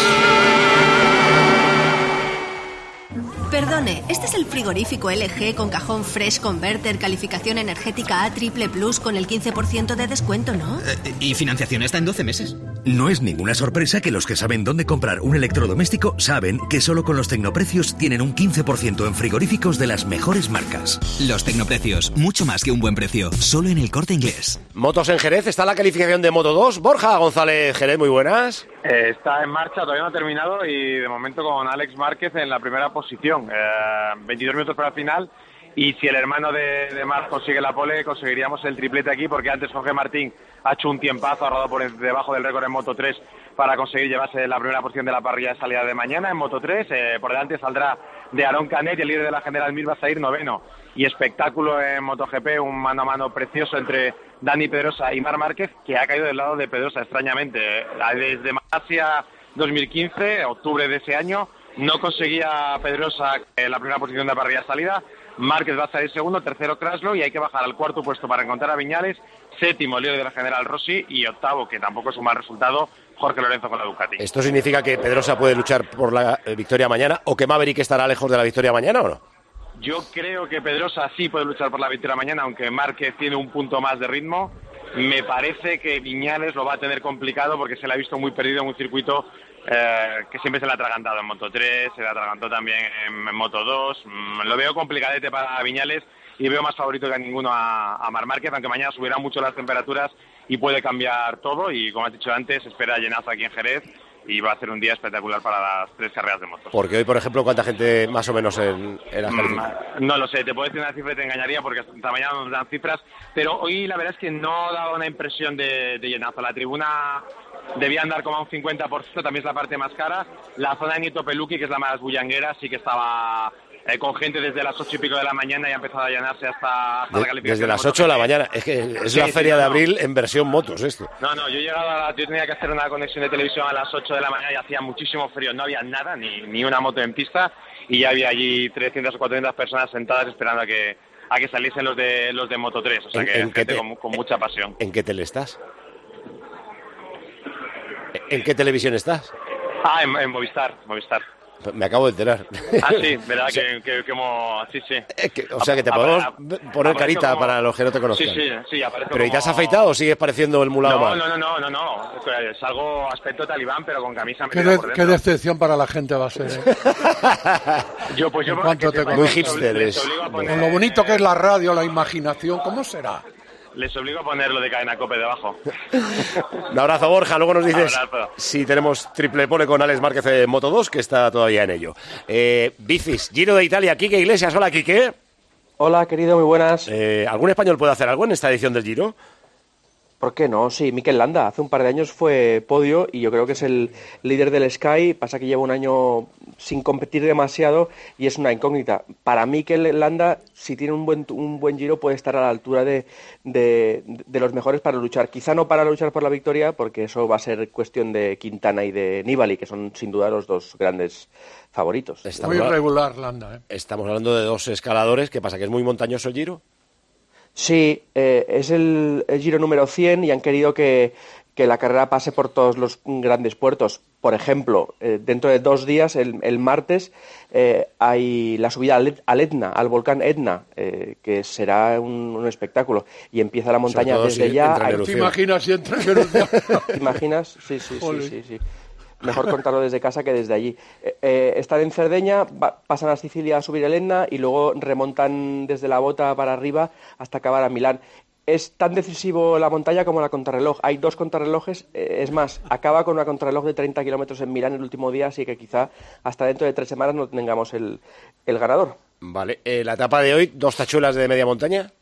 Perdone, ¿este es el frigorífico L G con cajón Fresh Converter, calificación energética A triple plus con el quince por ciento de descuento, no? Eh, y financiación está en doce meses. No es ninguna sorpresa que los que saben dónde comprar un electrodoméstico saben que solo con los tecnoprecios tienen un quince por ciento en frigoríficos de las mejores marcas. Los tecnoprecios, mucho más que un buen precio, solo en el Corte Inglés. Motos en Jerez, está la calificación de Moto dos. Borja González Jerez, muy buenas. Eh, está en marcha, todavía no ha terminado y de momento con Alex Márquez en la primera posición. Eh, veintidós minutos para el final y si el hermano de, de Marc consigue la pole, conseguiríamos el triplete aquí porque antes Jorge Martín ha hecho un tiempazo, ha rodado por debajo del récord en Moto tres para conseguir llevarse la primera posición de la parrilla de salida de mañana en Moto tres. Eh, por delante saldrá de Aaron Canet y el líder de la General Mir va a salir noveno. Y espectáculo en MotoGP, un mano a mano precioso entre Dani Pedrosa y Marc Márquez, que ha caído del lado de Pedrosa, extrañamente. Desde Malasia dos mil quince, octubre de ese año, no conseguía Pedrosa la primera posición de la parrilla de salida. Márquez va a salir segundo, tercero Kraslow y hay que bajar al cuarto puesto para encontrar a Viñales, séptimo líder de la General Rossi y octavo, que tampoco es un mal resultado, Jorge Lorenzo con la Ducati. ¿Esto significa que Pedrosa puede luchar por la victoria mañana o que Maverick estará lejos de la victoria mañana o no? Yo creo que Pedrosa sí puede luchar por la victoria mañana, aunque Márquez tiene un punto más de ritmo. Me parece que Viñales lo va a tener complicado porque se le ha visto muy perdido en un circuito eh, que siempre se le ha atragantado en Moto tres, se le atragantó también en, en Moto dos. Mm, lo veo complicadete para Viñales y veo más favorito que a ninguno a, a Marc Márquez, aunque mañana subirán mucho las temperaturas y puede cambiar todo. Y como has dicho antes, espera llenazo aquí en Jerez y va a ser un día espectacular para las tres carreras de motos. Porque hoy, por ejemplo, ¿cuánta gente más o menos en, en las calificaciones? Mm, no lo sé, te puedo decir una cifra y te engañaría porque hasta mañana nos dan cifras, pero hoy la verdad es que no daba una impresión de, de llenazo. La tribuna debía andar como a un cincuenta por ciento, también es la parte más cara. La zona de Nieto Peluqui, que es la más bullanguera, sí que estaba eh, con gente desde las ocho y pico de la mañana y ha empezado a llenarse hasta, hasta de, la calificación. Desde las ocho de la mañana, es que es sí, la feria sí, de abril no. En versión motos esto. No, no, yo he llegado a, yo tenía que hacer una conexión de televisión a las ocho de la mañana y hacía muchísimo frío, no había nada, ni, ni una moto en pista y ya había allí trescientas o cuatrocientas personas sentadas esperando a que a que saliesen los de los de Moto tres, o sea que gente te, con, con mucha pasión. ¿En qué tele estás? ¿En qué televisión estás? Ah, en, en Movistar, Movistar. Me acabo de enterar. Ah, sí, verdad o sea, que, que, que hemos... Sí, sí. Que, o sea, que te podemos poner carita como... para los que no te conozcan. Sí, sí, sí, aparezco ¿Pero como... y te has afeitado o sigues pareciendo el mulado no, mal? No, no, no, no, no. Salgo aspecto talibán, pero con camisa ¿Qué, de, ¿Qué decepción para la gente va a ser, eh? yo, pues yo... Te Muy hipster es. Con lo bonito que es la radio, la imaginación, ¿cómo será? Les obligo a ponerlo de Cadena Cope debajo. Un abrazo, Borja. Luego nos dices si tenemos triple pole con Alex Márquez en Moto dos, que está todavía en ello. Eh, bicis, Giro de Italia, Quique Iglesias. Hola, Quique. Hola, querido, muy buenas. Eh, ¿Algún español puede hacer algo en esta edición del Giro? ¿Por qué no? Sí, Mikel Landa. Hace un par de años fue podio y yo creo que es el líder del Sky. Pasa que lleva un año sin competir demasiado y es una incógnita. Para Mikel Landa, si tiene un buen un buen Giro, puede estar a la altura de, de, de los mejores para luchar. Quizá no para luchar por la victoria, porque eso va a ser cuestión de Quintana y de Nibali, que son sin duda los dos grandes favoritos. Estamos muy regular Landa, ¿eh? Estamos hablando de dos escaladores. ¿Qué pasa, que es muy montañoso el Giro? Sí, eh, es el, el Giro número cien y han querido que, que la carrera pase por todos los grandes puertos. Por ejemplo, eh, dentro de dos días, el, el martes, eh, hay la subida al, al Etna, al volcán Etna, eh, que será un, un espectáculo. Y empieza la montaña desde si ya... Hay... ¿Te imaginas si entra en erupción? ¿Te imaginas? Sí, sí, sí, sí, sí. Mejor contarlo desde casa que desde allí. Eh, eh, están en Cerdeña, va, pasan a Sicilia a subir el Etna y luego remontan desde la Bota para arriba hasta acabar a Milán. Es tan decisivo la montaña como la contrarreloj. Hay dos contrarrelojes, eh, es más, acaba con una contrarreloj de treinta kilómetros en Milán el último día, así que quizá hasta dentro de tres semanas no tengamos el, el ganador. Vale, eh, la etapa de hoy, dos tachuelas de media montaña.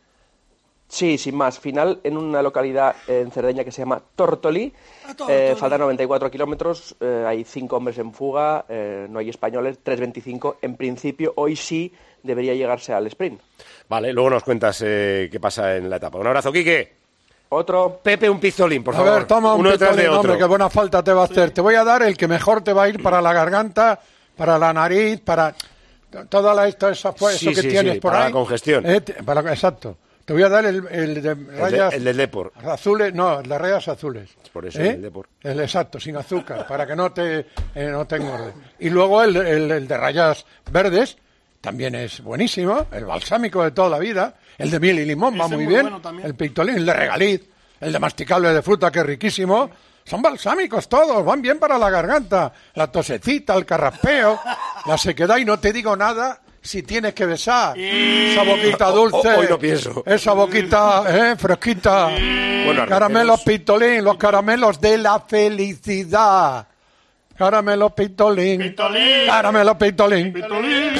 Sí, sin más. Final en una localidad en Cerdeña que se llama Tortolí. Eh, faltan noventa y cuatro kilómetros, eh, hay cinco hombres en fuga, eh, no hay españoles, tres veinticinco. En principio, hoy sí debería llegarse al sprint. Vale, luego nos cuentas eh, qué pasa en la etapa. Un abrazo, Quique. Otro. Pepe, un pistolín, por favor. A ver, toma un Uno detrás pistolín, de otro. hombre, qué buena falta te va a hacer. Te voy a dar el que mejor te va a ir para la garganta, para la nariz, para toda la, esto, esa, pues, sí, eso que sí, tienes sí, por para ahí. la congestión. Eh, te, para, exacto. Te voy a dar el, el de rayas... El, de, el del Depor. Azules, no, las rayas azules. Por eso, ¿Eh? el Depor. El exacto, sin azúcar, para que no te, eh, no te engorde. Y luego el, el, el de rayas verdes, también es buenísimo, el balsámico de toda la vida, el de miel y limón va Ese muy muy bien, bueno el pictolín, el de regaliz, el de masticable de fruta, que es riquísimo. Son balsámicos todos, van bien para la garganta, la tosecita, el carraspeo, la sequedad, y no te digo nada... Si tienes que besar esa boquita dulce, hoy no pienso. Esa boquita eh, fresquita, bueno, caramelos pistolín, los caramelos de la felicidad, caramelos pistolín, Pistolín. caramelos pistolín. Pistolín.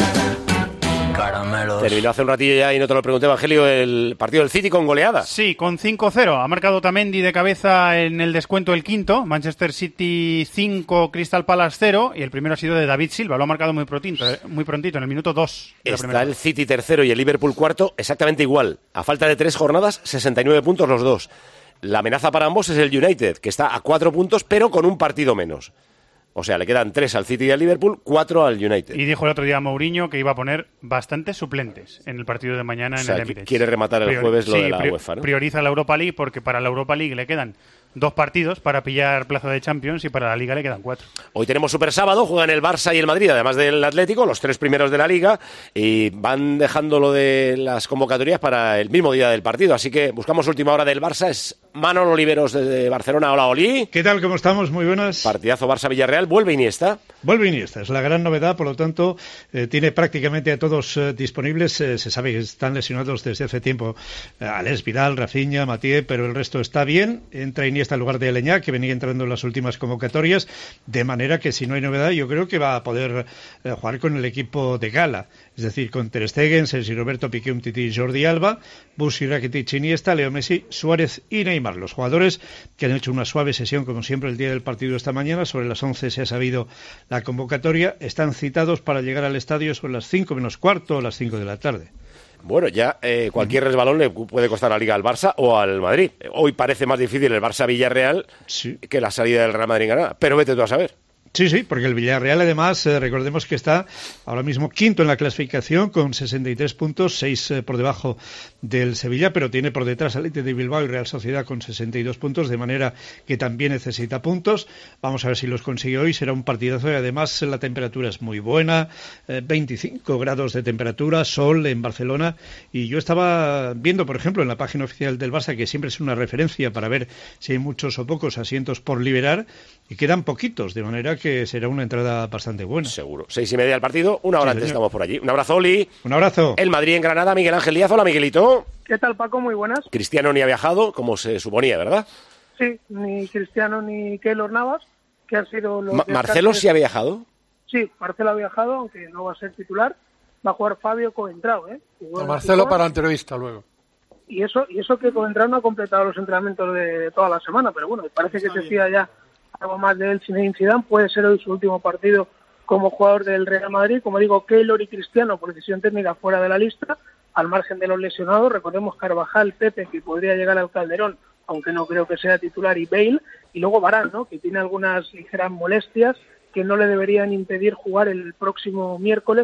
Caramelos. Terminó hace un ratillo ya y no te lo pregunté, Evangelio, el partido del City con goleada. Sí, con cinco cero. Ha marcado Otamendi de cabeza en el descuento el quinto. Manchester City cinco, Crystal Palace cero. Y el primero ha sido de David Silva. Lo ha marcado muy prontito, muy prontito en el minuto dos. Está el City tercero y el Liverpool cuarto exactamente igual. A falta de tres jornadas, sesenta y nueve puntos los dos. La amenaza para ambos es el United, que está a cuatro puntos, pero con un partido menos. O sea, le quedan tres al City y al Liverpool, cuatro al United. Y dijo el otro día Mourinho que iba a poner bastantes suplentes en el partido de mañana o en sea, el Emirates. Quiere rematar el Priori- jueves lo sí, de la pri- UEFA, ¿no? Prioriza la Europa League porque para la Europa League le quedan dos partidos para pillar plaza de Champions y para la Liga le quedan cuatro. Hoy tenemos Super Sábado, juegan el Barça y el Madrid, además del Atlético, los tres primeros de la Liga, y van dejando lo de las convocatorias para el mismo día del partido. Así que buscamos última hora del Barça. Es Manolo Oliveros desde Barcelona. Hola, Oli. ¿Qué tal? ¿Cómo estamos? Muy buenas. Partidazo Barça-Villarreal. Vuelve Iniesta. Vuelve Iniesta. Es la gran novedad. Por lo tanto, eh, tiene prácticamente a todos eh, disponibles. Eh, se sabe que están lesionados desde hace tiempo. Eh, Alex Vidal, Rafinha, Mathieu, pero el resto está bien. Entra Iniesta en lugar de Aleñá, que venía entrando en las últimas convocatorias. De manera que, si no hay novedad, yo creo que va a poder eh, jugar con el equipo de gala. Es decir, con Ter Stegen, Sergi Roberto, Piqué, Umtiti, Jordi Alba, Bussi, Rakitic, Iniesta, Leo Messi, Suárez y Neymar. Los jugadores que han hecho una suave sesión, como siempre, el día del partido esta mañana. Sobre las once se ha sabido la convocatoria. Están citados para llegar al estadio sobre las cinco menos cuarto o las cinco de la tarde. Bueno, ya eh, cualquier resbalón le puede costar la Liga al Barça o al Madrid. Hoy parece más difícil el Barça-Villarreal sí. que la salida del Real Madrid en Granada. Pero vete tú a saber. Sí, sí, porque el Villarreal, además, eh, recordemos que está ahora mismo quinto en la clasificación con sesenta y tres puntos, seis eh, por debajo del Sevilla, pero tiene por detrás al Athletic de Bilbao y Real Sociedad con sesenta y dos puntos, de manera que también necesita puntos. Vamos a ver si los consigue hoy. Será un partidazo y además la temperatura es muy buena, eh, veinticinco grados de temperatura, sol en Barcelona. Y yo estaba viendo, por ejemplo, en la página oficial del Barça, que siempre es una referencia para ver si hay muchos o pocos asientos por liberar, y quedan poquitos, de manera que será una entrada bastante buena. Seguro. Seis y media del partido, una hora sí, antes señor. estamos por allí. Un abrazo, Oli. Un abrazo. El Madrid en Granada, Miguel Ángel Díaz. Hola, Miguelito. ¿Qué tal, Paco? Muy buenas. Cristiano ni ha viajado, como se suponía, ¿verdad? Sí, ni Cristiano ni Keylor Navas, que han sido los... Ma- ¿Marcelo sí ha viajado? Sí, Marcelo ha viajado, aunque no va a ser titular. Va a jugar Fabio Coentrao, ¿eh? A Marcelo para entrevista luego. Y eso, y eso que Coentrao no ha completado los entrenamientos de, de toda la semana, pero bueno, parece que se decía ya algo más de él. Zinedine Zidane puede ser hoy su último partido como jugador del Real Madrid. Como digo, Keylor y Cristiano por decisión técnica fuera de la lista, al margen de los lesionados. Recordemos Carvajal, Pepe, que podría llegar al Calderón, aunque no creo que sea titular, y Bale, y luego Varane, ¿no?, que tiene algunas ligeras molestias que no le deberían impedir jugar el próximo miércoles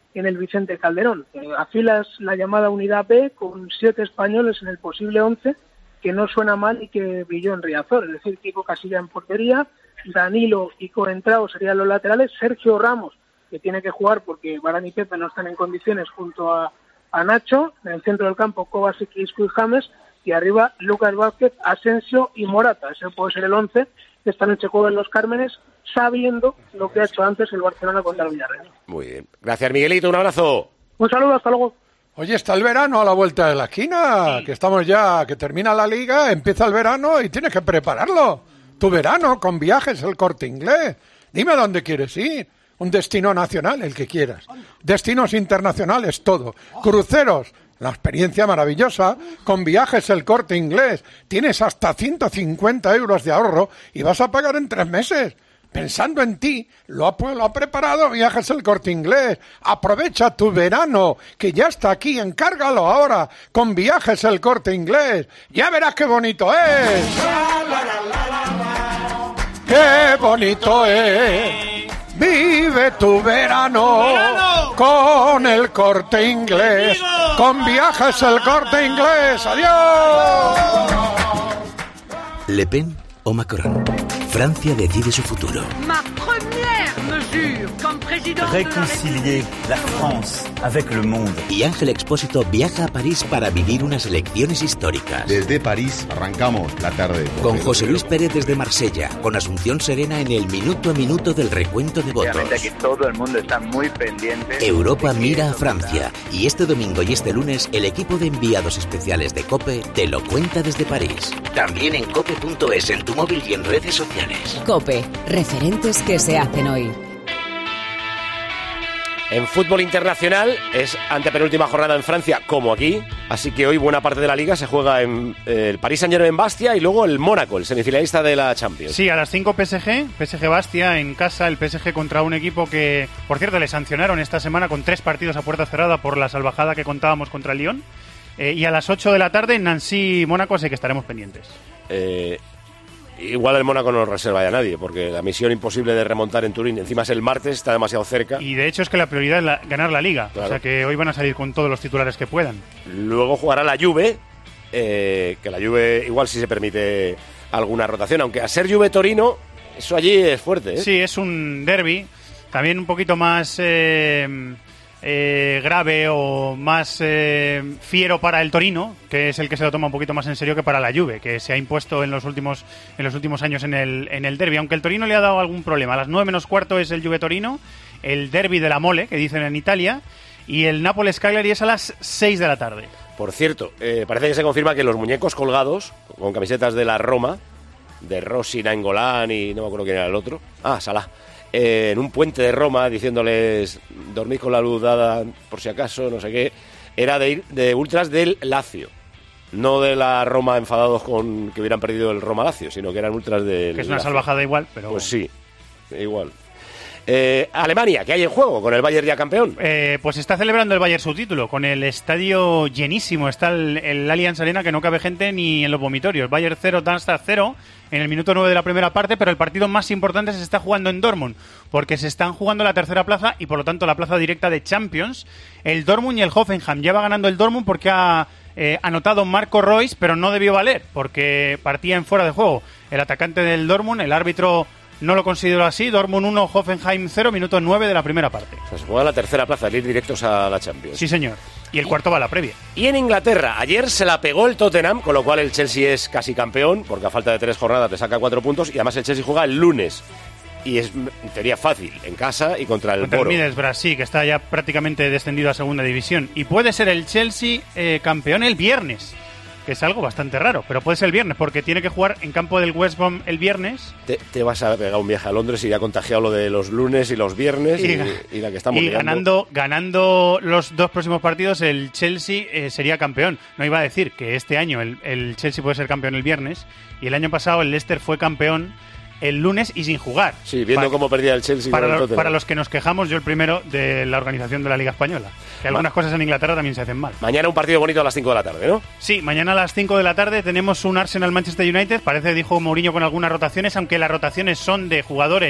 en el Vicente Calderón. Eh, afilas la llamada Unidad B con siete españoles en el posible once, que no suena mal y que brilló en Riazor, es decir, Kiko Casilla en portería, Danilo y Coentrao serían los laterales, Sergio Ramos, que tiene que jugar porque Varane y Pepe no están en condiciones, junto a, a Nacho, en el centro del campo Kovacic, Isco y James, y arriba Lucas Vázquez, Asensio y Morata. Ese puede ser el once que esta noche juega en Los Cármenes, sabiendo lo que ha hecho antes el Barcelona contra el Villarreal. Muy bien. Gracias, Miguelito. Un abrazo. Un saludo, hasta luego. Oye, está el verano a la vuelta de la esquina, que estamos ya, que termina la liga, empieza el verano y tienes que prepararlo. Tu verano con Viajes El Corte Inglés. Dime a dónde quieres ir. Un destino nacional, el que quieras. Destinos internacionales, todo. Cruceros, la experiencia maravillosa. Con Viajes El Corte Inglés tienes hasta ciento cincuenta euros de ahorro y vas a pagar en tres meses. Pensando en ti, lo ha, lo ha preparado Viajes El Corte Inglés. Aprovecha tu verano, que ya está aquí, encárgalo ahora con Viajes El Corte Inglés. Ya verás qué bonito es. ¡Qué bonito es! Vive tu verano, verano con El Corte Inglés. ¡Vivo! Con Viajes El Corte Inglés. ¡Adiós! Le Pen o Macron. Francia decide su futuro. Ma première mesure comme président. Réconcilier la France avec le monde. Y Ángel Expósito viaja a París para vivir unas elecciones históricas. Desde París arrancamos la tarde. Con José Luis Pérez desde Marsella, con Asunción Serena en el minuto a minuto del recuento de votos. Aquí todo el mundo está muy pendiente. Europa mira a Francia y este domingo y este lunes el equipo de enviados especiales de COPE te lo cuenta desde París. También en cope punto es, en tu móvil y en redes sociales. COPE, referentes que se hacen hoy. En fútbol internacional es antepenúltima jornada en Francia, como aquí, así que hoy buena parte de la liga se juega en eh, el Paris Saint-Germain Bastia y luego el Mónaco, el semifinalista de la Champions. Sí, a las cinco P S G, P S G Bastia en casa, el P S G contra un equipo que, por cierto, le sancionaron esta semana con tres partidos a puerta cerrada por la salvajada que contábamos contra el Lyon. Eh, y a las ocho de la tarde en Nancy-Mónaco, así que estaremos pendientes. Eh... Igual el Mónaco no lo reserva ya a nadie, porque la misión imposible de remontar en Turín, encima es el martes, está demasiado cerca. Y de hecho es que la prioridad es la, ganar la Liga, claro. O sea que hoy van a salir con todos los titulares que puedan. Luego jugará la Juve, eh, que la Juve igual sí se permite alguna rotación, aunque a ser Juve-Torino, eso allí es fuerte, ¿eh? Sí, es un derbi, también un poquito más... Eh, Eh, grave o más eh, fiero para el Torino, que es el que se lo toma un poquito más en serio que para la Juve, que se ha impuesto en los últimos en los últimos años en el en el derbi, aunque el Torino le ha dado algún problema. A las nueve menos cuarto es el Juve-Torino, el derbi de la Mole, que dicen en Italia, y el Nápoles-Cagliari es a las seis de la tarde. Por cierto, eh, parece que se confirma que los muñecos colgados, con camisetas de la Roma, de Rossi, Nainggolan y no me acuerdo quién era el otro, ah, Salah, Eh, en un puente de Roma diciéndoles dormid con la luz dada por si acaso, no sé qué, era de, de ultras del Lazio, no de la Roma enfadados con que hubieran perdido el Roma Lazio, sino que eran ultras del que es una Lazio. Salvajada igual, pero pues sí, igual. Eh, Alemania, ¿qué hay en juego con el Bayern ya campeón? Eh, pues está celebrando el Bayern su título, con el estadio llenísimo. Está el, el Allianz Arena, que no cabe gente ni en los vomitorios. Bayern cero, Darmstadt cero en el minuto nueve de la primera parte, pero el partido más importante se está jugando en Dortmund, porque se están jugando la tercera plaza y por lo tanto la plaza directa de Champions. El Dortmund y el Hoffenheim. Ya va ganando el Dortmund porque ha eh, anotado Marco Reus, pero no debió valer, porque partía en fuera de juego el atacante del Dortmund. El árbitro no lo consideró así. Dortmund uno, Hoffenheim cero, minuto nueve de la primera parte. O sea, se juega la tercera plaza, el ir directos a la Champions. Sí, señor. Y el cuarto va a la previa. Y en Inglaterra, ayer se la pegó el Tottenham, con lo cual el Chelsea es casi campeón, porque a falta de tres jornadas le saca cuatro puntos, y además el Chelsea juega el lunes. Y es, en teoría, fácil, en casa y contra el contra Boro. el Middlesbrough, sí, que está ya prácticamente descendido a segunda división. Y puede ser el Chelsea eh, campeón el viernes, que es algo bastante raro, pero puede ser el viernes, porque tiene que jugar en campo del West Brom el viernes. Te, te vas a pegar un viaje a Londres y ya contagiado lo de los lunes y los viernes y, y, y la que estamos Y ganando, ganando los dos próximos partidos, el Chelsea eh, sería campeón. No iba a decir que este año el, el Chelsea puede ser campeón el viernes, y el año pasado el Leicester fue campeón el lunes y sin jugar. Sí, viendo para, cómo perdía el Chelsea. Para, el lo, para los que nos quejamos, yo el primero, de la organización de la Liga Española. Que algunas Ma- cosas en Inglaterra también se hacen mal. Mañana un partido bonito a las cinco de la tarde, ¿no? Sí, mañana a las cinco de la tarde tenemos un Arsenal-Manchester United. Parece, dijo Mourinho, con algunas rotaciones, aunque las rotaciones son de jugadores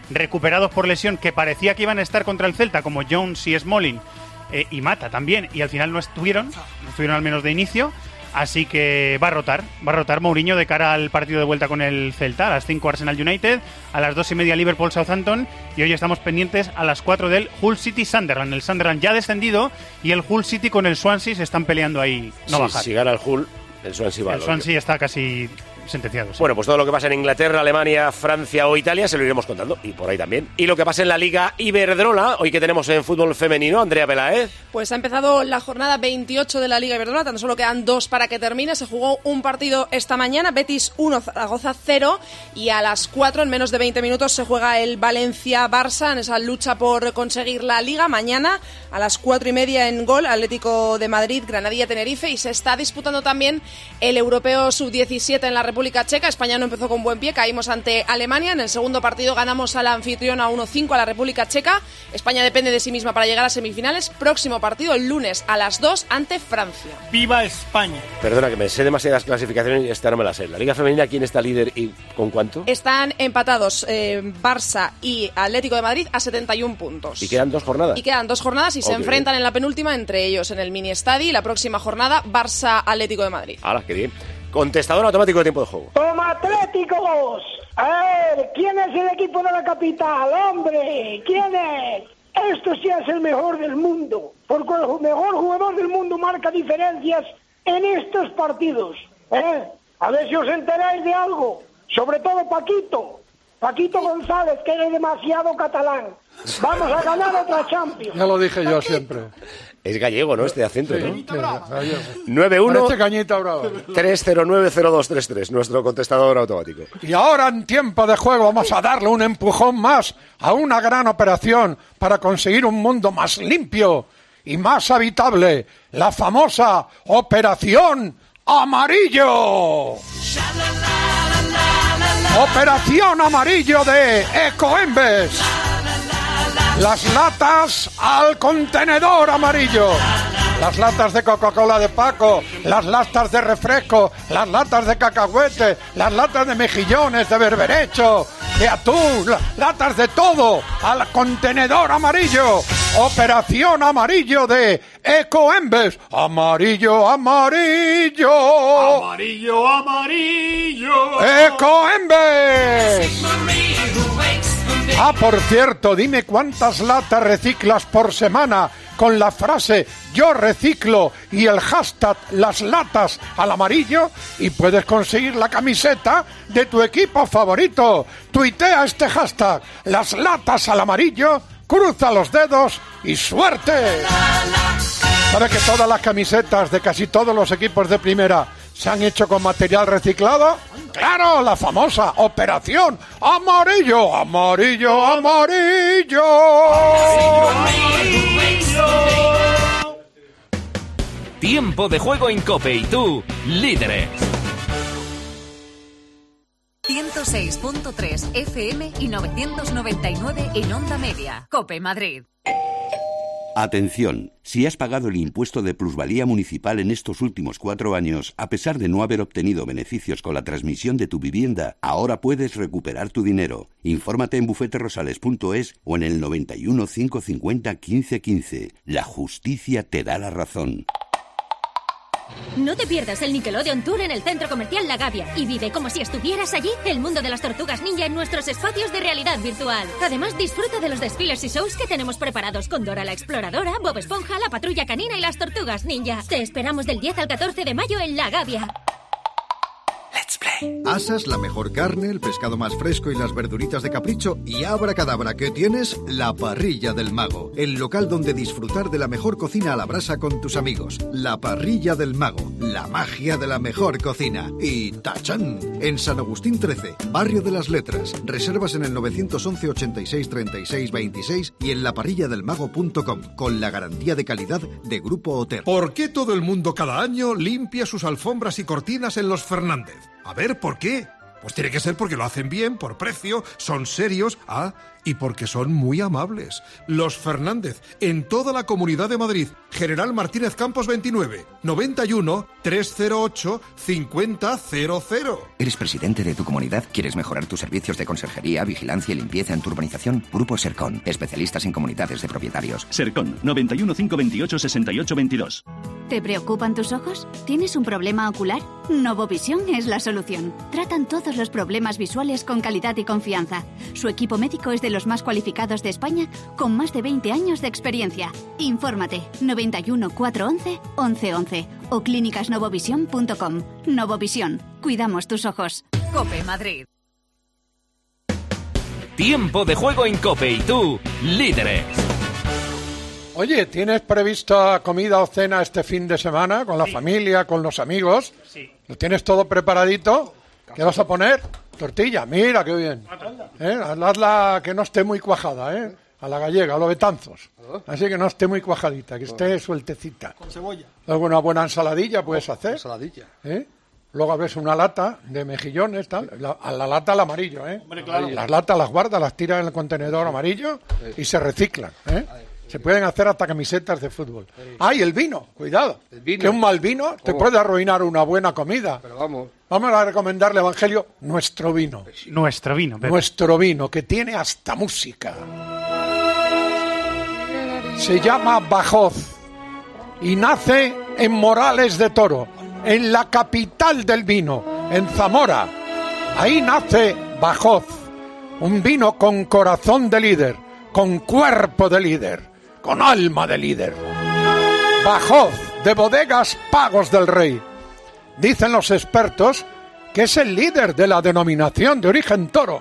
recuperados por lesión, que parecía que iban a estar contra el Celta, como Jones y Smalling, eh, y Mata también, y al final no estuvieron, no estuvieron al menos de inicio. Así que va a rotar, va a rotar Mourinho de cara al partido de vuelta con el Celta. A las cinco Arsenal United, a las dos y media Liverpool Southampton, y hoy estamos pendientes a las cuatro del Hull City Sunderland. El Sunderland ya ha descendido y el Hull City con el Swansea se están peleando ahí no sí, bajar. Si gana el Hull, el Swansea va. El Swansea está casi sentenciado. Sí. Bueno, pues todo lo que pasa en Inglaterra, Alemania, Francia o Italia se lo iremos contando, y por ahí también. Y lo que pasa en la Liga Iberdrola, hoy que tenemos en fútbol femenino, Andrea Peláez. Pues ha empezado la jornada veintiocho de la Liga Iberdrola, tan solo quedan dos para que termine. Se jugó un partido esta mañana, Betis uno, Zaragoza cero, y a las cuatro, en menos de veinte minutos, se juega el Valencia-Barça en esa lucha por conseguir la Liga. Mañana, a las cuatro y media en Gol, Atlético de Madrid, Granadilla-Tenerife, y se está disputando también el Europeo sub diecisiete en la República Checa. España no empezó con buen pie, caímos ante Alemania. En el segundo partido ganamos a la anfitriona uno cinco a la República Checa. España depende de sí misma para llegar a semifinales. Próximo partido el lunes a las dos ante Francia. ¡Viva España! Perdona, que me sé demasiadas clasificaciones y esta no me la sé. La Liga Femenina, ¿quién está líder y con cuánto? Están empatados eh, Barça y Atlético de Madrid a setenta y un puntos. ¿Y quedan dos jornadas? Y quedan dos jornadas y okay. se enfrentan en la penúltima entre ellos en el mini estadio, y la próxima jornada Barça-Atlético de Madrid. ¡Hala, qué bien! Contestador automático de tiempo de juego. ¡Toma, Atléticos! A ver, ¿quién es el equipo de la capital? ¡Hombre! ¿Quién es? Esto sí es el mejor del mundo, porque el mejor jugador del mundo marca diferencias en estos partidos. ¿Eh? A ver si os enteráis de algo. Sobre todo Paquito. Paquito González, que es demasiado catalán. Vamos a ganar otra Champions. Ya lo dije yo siempre. Es gallego, ¿no? Este acento, sí, ¿no? Sí, gallego. nueve uno Cañita Brava. tres cero nueve cero dos tres tres, nuestro contestador automático. Y ahora, en tiempo de juego, vamos a darle un empujón más a una gran operación para conseguir un mundo más limpio y más habitable. La famosa Operación Amarillo. Operación Amarillo de Ecoembes. Las latas al contenedor amarillo. Las latas de Coca-Cola de Paco, las latas de refresco, las latas de cacahuete, las latas de mejillones, de berberecho, de atún, latas de todo al contenedor amarillo. Operación Amarillo de Ecoembes. Amarillo, amarillo. Amarillo, amarillo. Ecoembes. Ah, por cierto, dime cuántas latas reciclas por semana con la frase yo reciclo y el hashtag las latas al amarillo, y puedes conseguir la camiseta de tu equipo favorito. Tuitea este hashtag las latas al amarillo, cruza los dedos y ¡suerte! ¿Sabe que todas las camisetas de casi todos los equipos de primera se han hecho con material reciclado? ¡Claro! La famosa Operación Amarillo. Amarillo, amarillo. Amarillo. Tiempo de juego en COPE y tú, líderes. ciento seis punto tres F M y novecientos noventa y nueve en Onda Media. COPE Madrid. Atención, si has pagado el impuesto de plusvalía municipal en estos últimos cuatro años, a pesar de no haber obtenido beneficios con la transmisión de tu vivienda, ahora puedes recuperar tu dinero. Infórmate en bufete rosales punto es o en el noventa y uno, cinco cincuenta, quince quince. La justicia te da la razón. No te pierdas el Nickelodeon Tour en el Centro Comercial La Gavia y vive como si estuvieras allí el mundo de las tortugas ninja en nuestros espacios de realidad virtual. Además, disfruta de los desfiles y shows que tenemos preparados con Dora la Exploradora, Bob Esponja, la Patrulla Canina y las tortugas ninja. Te esperamos del diez al catorce de mayo en La Gavia. Let's play. Asas, la mejor carne, el pescado más fresco y las verduritas de capricho. Y abracadabra, ¿qué tienes? La Parrilla del Mago. El local donde disfrutar de la mejor cocina a la brasa con tus amigos. La Parrilla del Mago. La magia de la mejor cocina. Y ¡tachán! En San Agustín trece, Barrio de las Letras. Reservas en el nueve once, ochenta y seis, treinta y seis, veintiséis y en la parrilla del mago punto com. Con la garantía de calidad de Grupo Hotel. ¿Por qué todo el mundo cada año limpia sus alfombras y cortinas en Los Fernández? A ver, ¿por qué? Pues tiene que ser porque lo hacen bien, por precio, son serios, ah, y porque son muy amables. Los Fernández, en toda la Comunidad de Madrid. General Martínez Campos veintinueve, noventa y uno, trescientos ocho, cincuenta cero cero. ¿Eres presidente de tu comunidad? ¿Quieres mejorar tus servicios de conserjería, vigilancia y limpieza en tu urbanización? Grupo Sercon, especialistas en comunidades de propietarios. Sercon, noventa y uno, cinco veintiocho, sesenta y ocho veintidós. ¿Te preocupan tus ojos? ¿Tienes un problema ocular? Novovisión es la solución. Tratan todos los problemas visuales con calidad y confianza. Su equipo médico es de los más cualificados de España, con más de veinte años de experiencia. Infórmate noventa y uno, cuatrocientos once, once once o clínicas novovisión punto com. Novovisión. Cuidamos tus ojos. Cope Madrid. Tiempo de juego en Cope y tú, líderes. Oye, ¿tienes prevista comida o cena este fin de semana con la sí. familia, con los amigos? Sí. ¿Lo tienes todo preparadito? ¿Qué vas a poner? Tortilla, mira qué bien. ¿Eh? Hazla que no esté muy cuajada, ¿eh? A la gallega, a los betanzos. Así que no esté muy cuajadita, que esté sueltecita. Con cebolla. Luego una buena ensaladilla puedes hacer. Ensaladilla. ¿Eh? Luego abres una lata de mejillones, tal. La, a la lata al amarillo, ¿eh? Hombre, claro. Las latas las guardas, las tiras en el contenedor amarillo y se reciclan, ¿eh? Se pueden hacer hasta camisetas de fútbol. ¡Ay, el vino! Cuidado. El vino. Que un mal vino te puede arruinar una buena comida. Pero vamos. Vamos a recomendarle, Evangelio, nuestro vino. Nuestro vino. Pepe. Nuestro vino, que tiene hasta música. Se llama Bajós y nace en Morales de Toro, en la capital del vino, en Zamora. Ahí nace Bajós, un vino con corazón de líder, con cuerpo de líder, con alma de líder. Bajós, de Bodegas Pagos del Rey. Dicen los expertos que es el líder de la denominación de origen toro.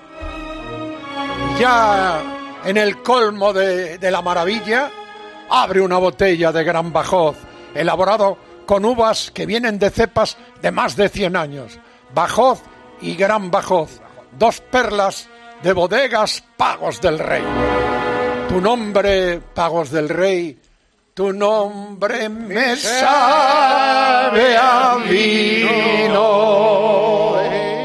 Ya en el colmo de, de la maravilla, abre una botella de Gran Bajós, elaborado con uvas que vienen de cepas de más de cien años. Bajós y Gran Bajós, dos perlas de Bodegas Pagos del Rey. Tu nombre, Pagos del Rey, tu nombre me sabe a vino.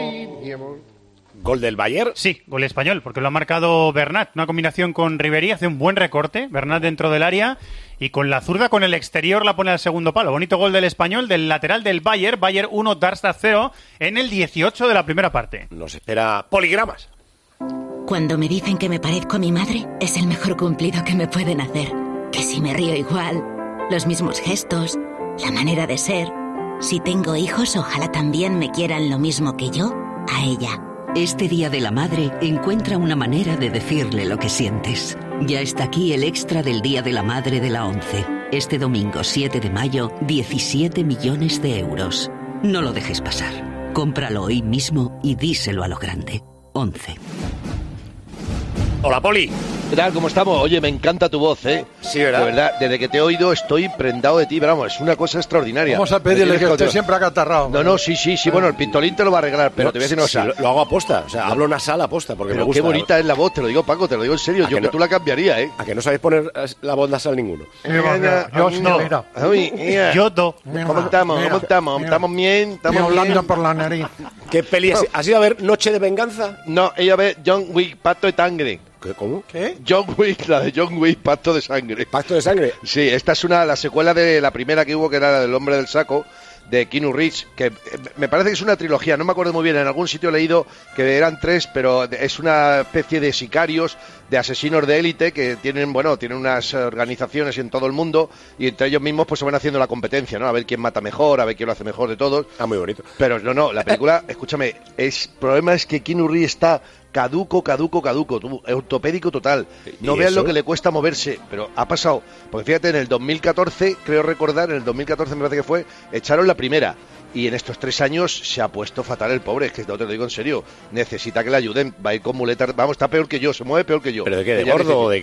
¿Gol del Bayern? Sí, gol español, porque lo ha marcado Bernat. Una combinación con Ribéry, hace un buen recorte. Bernat dentro del área y con la zurda, con el exterior, la pone al segundo palo. Bonito gol del español, del lateral del Bayern. Bayern uno, Darmstadt cero en el dieciocho de la primera parte. Nos espera poligramas. Cuando me dicen que me parezco a mi madre, es el mejor cumplido que me pueden hacer. Que si me río igual, los mismos gestos, la manera de ser. Si tengo hijos, ojalá también me quieran lo mismo que yo a ella. Este Día de la Madre encuentra una manera de decirle lo que sientes. Ya está aquí el extra del Día de la Madre de la ONCE. Este domingo siete de mayo, diecisiete millones de euros. No lo dejes pasar. Cómpralo hoy mismo y díselo a lo grande. ONCE. Hola, Poli. ¿Qué tal? ¿Cómo estamos? Oye, me encanta tu voz, ¿eh? Sí, ¿verdad? De verdad, desde que te he oído estoy prendado de ti, pero vamos, es una cosa extraordinaria. Vamos a pedirle que esté siempre acatarrado. No, no, sí, sí, sí, bueno, el pintolín te lo va a arreglar, pero no, te voy a decir una cosa. Sí, lo, lo hago aposta, o sea, hablo nasal aposta, porque pero me gusta. Qué bonita es la voz, te lo digo, Paco, te lo digo en serio, yo que, no, que tú la cambiaría, ¿eh? A que no sabéis poner la voz nasal ninguno. Yo no. Yo no. ¿Cómo estamos? ¿Cómo estamos? ¿Estamos bien? ¿Estamos hablando por la nariz. ¿Qué peli es? ¿Has ido a ver Noche de Venganza? No, he ido a ver John Wick, Pacto de Sangre. ¿Qué, ¿Cómo? ¿Qué? John Wick, la de John Wick, Pacto de Sangre. ¿Pacto de Sangre? Sí, esta es una la secuela de la primera que hubo, que era la del Hombre del Saco, de Keanu Reeves, que me parece que es una trilogía, no me acuerdo muy bien, en algún sitio he leído que eran tres, pero es una especie de sicarios, de asesinos de élite que tienen, bueno, tienen unas organizaciones en todo el mundo y entre ellos mismos pues se van haciendo la competencia, ¿no? A ver quién mata mejor, a ver quién lo hace mejor de todos. Ah, muy bonito. Pero no, no, la película, escúchame, es, el problema es que Keanu Reeves está caduco, caduco, caduco, tú, ortopédico total. No veas lo que le cuesta moverse, pero ha pasado. Porque fíjate, en el dos mil catorce, creo recordar, en el dos mil catorce me parece que fue, echaron la primera. Y en estos tres años se ha puesto fatal el pobre, es que no te lo digo en serio. Necesita que le ayuden, va a ir con muletas, vamos, está peor que yo, se mueve peor que yo. ¿Pero de qué? ¿De gordo o de qué?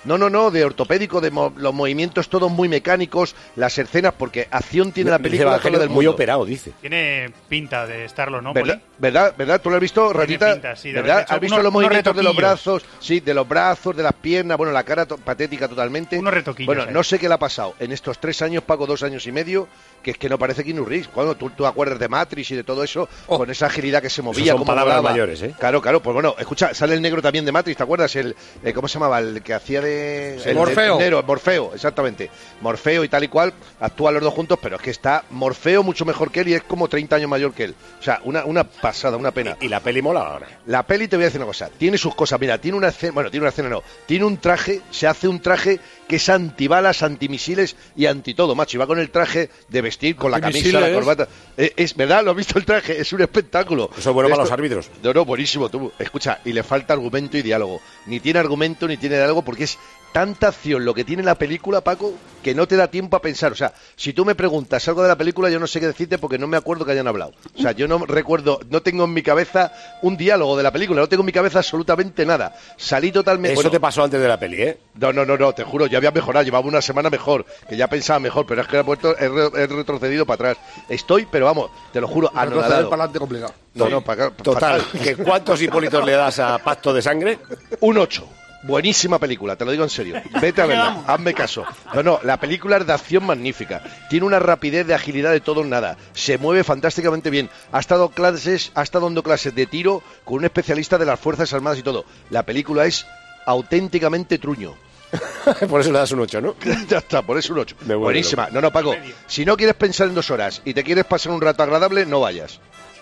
No, no, no, de ortopédico, de mo los movimientos todos muy mecánicos, las escenas, porque acción tiene la película todo del muy mundo. operado, dice. Tiene pinta de estarlo, ¿no, ¿Verdad? Poli? ¿Verdad? ¿Verdad? ¿Tú lo has visto, Ratita? Pinta, sí, de ¿verdad? hecho, ¿Has visto unos, los movimientos de los retoquillos. brazos? Sí, de los brazos, de las piernas, bueno, la cara patética totalmente. Unos retoquillos. Bueno, ahí. no sé qué le ha pasado en estos tres años, Paco, dos años y medio, que es que no parece Keanu Reeves. Cuando tú, tú acuerdas de Matrix y de todo eso, oh, con esa agilidad que se movía. Son como palabras volaba. mayores, ¿eh? Claro, claro, pues bueno, escucha, sale el negro también de Matrix, ¿te acuerdas? El, eh, ¿cómo se llamaba? El que hacía de... Sí, el, Morfeo. El negro, Morfeo, exactamente. Morfeo y tal y cual, actúan los dos juntos, pero es que está Morfeo mucho mejor que él y es como treinta años mayor que él. O sea, una, una pasada, una pena. Y, y la peli mola ahora. La peli, te voy a decir una cosa, tiene sus cosas, mira, tiene una escena, bueno, tiene una escena no, tiene un traje, se hace un traje que es antibalas, antimisiles y anti todo, macho, y va con el traje de vestir, con la camisa, la corbata. Es, es verdad, ¿lo has visto el traje? Es un espectáculo. Eso es bueno Esto, para los árbitros. No, no, buenísimo, tú. Escucha, y le falta argumento y diálogo. Ni tiene argumento ni tiene diálogo porque es tanta acción lo que tiene la película, Paco, que no te da tiempo a pensar. O sea, si tú me preguntas algo de la película, yo no sé qué decirte porque no me acuerdo que hayan hablado. O sea, yo no recuerdo, no tengo en mi cabeza un diálogo de la película, no tengo en mi cabeza absolutamente nada. Salí totalmente... Eso bueno, te pasó antes de la peli, ¿eh? No, no, no, no, te juro, yo había mejorado, llevaba una semana mejor, que ya pensaba mejor, pero es que he, puesto, he, re, he retrocedido para atrás. Estoy, pero vamos, te lo juro, anonadado. para adelante complicado. No, no, para acá. Total, fatal. ¿que ¿cuántos Hipólitos le das a Pacto de Sangre? Un ocho. Buenísima película, te lo digo en serio. Vete a verla, hazme caso. No, no, la película es de acción magnífica. Tiene una rapidez de agilidad de todo en nada. Se mueve fantásticamente bien. Ha estado clases, ha estado dando clases de tiro con un especialista de las Fuerzas Armadas y todo. La película es auténticamente truño. Por eso le das un ocho, ¿no? Ya está, por eso un ocho. Buenísima. No, no, Paco, si no quieres pensar en dos horas y te quieres pasar un rato agradable, no vayas.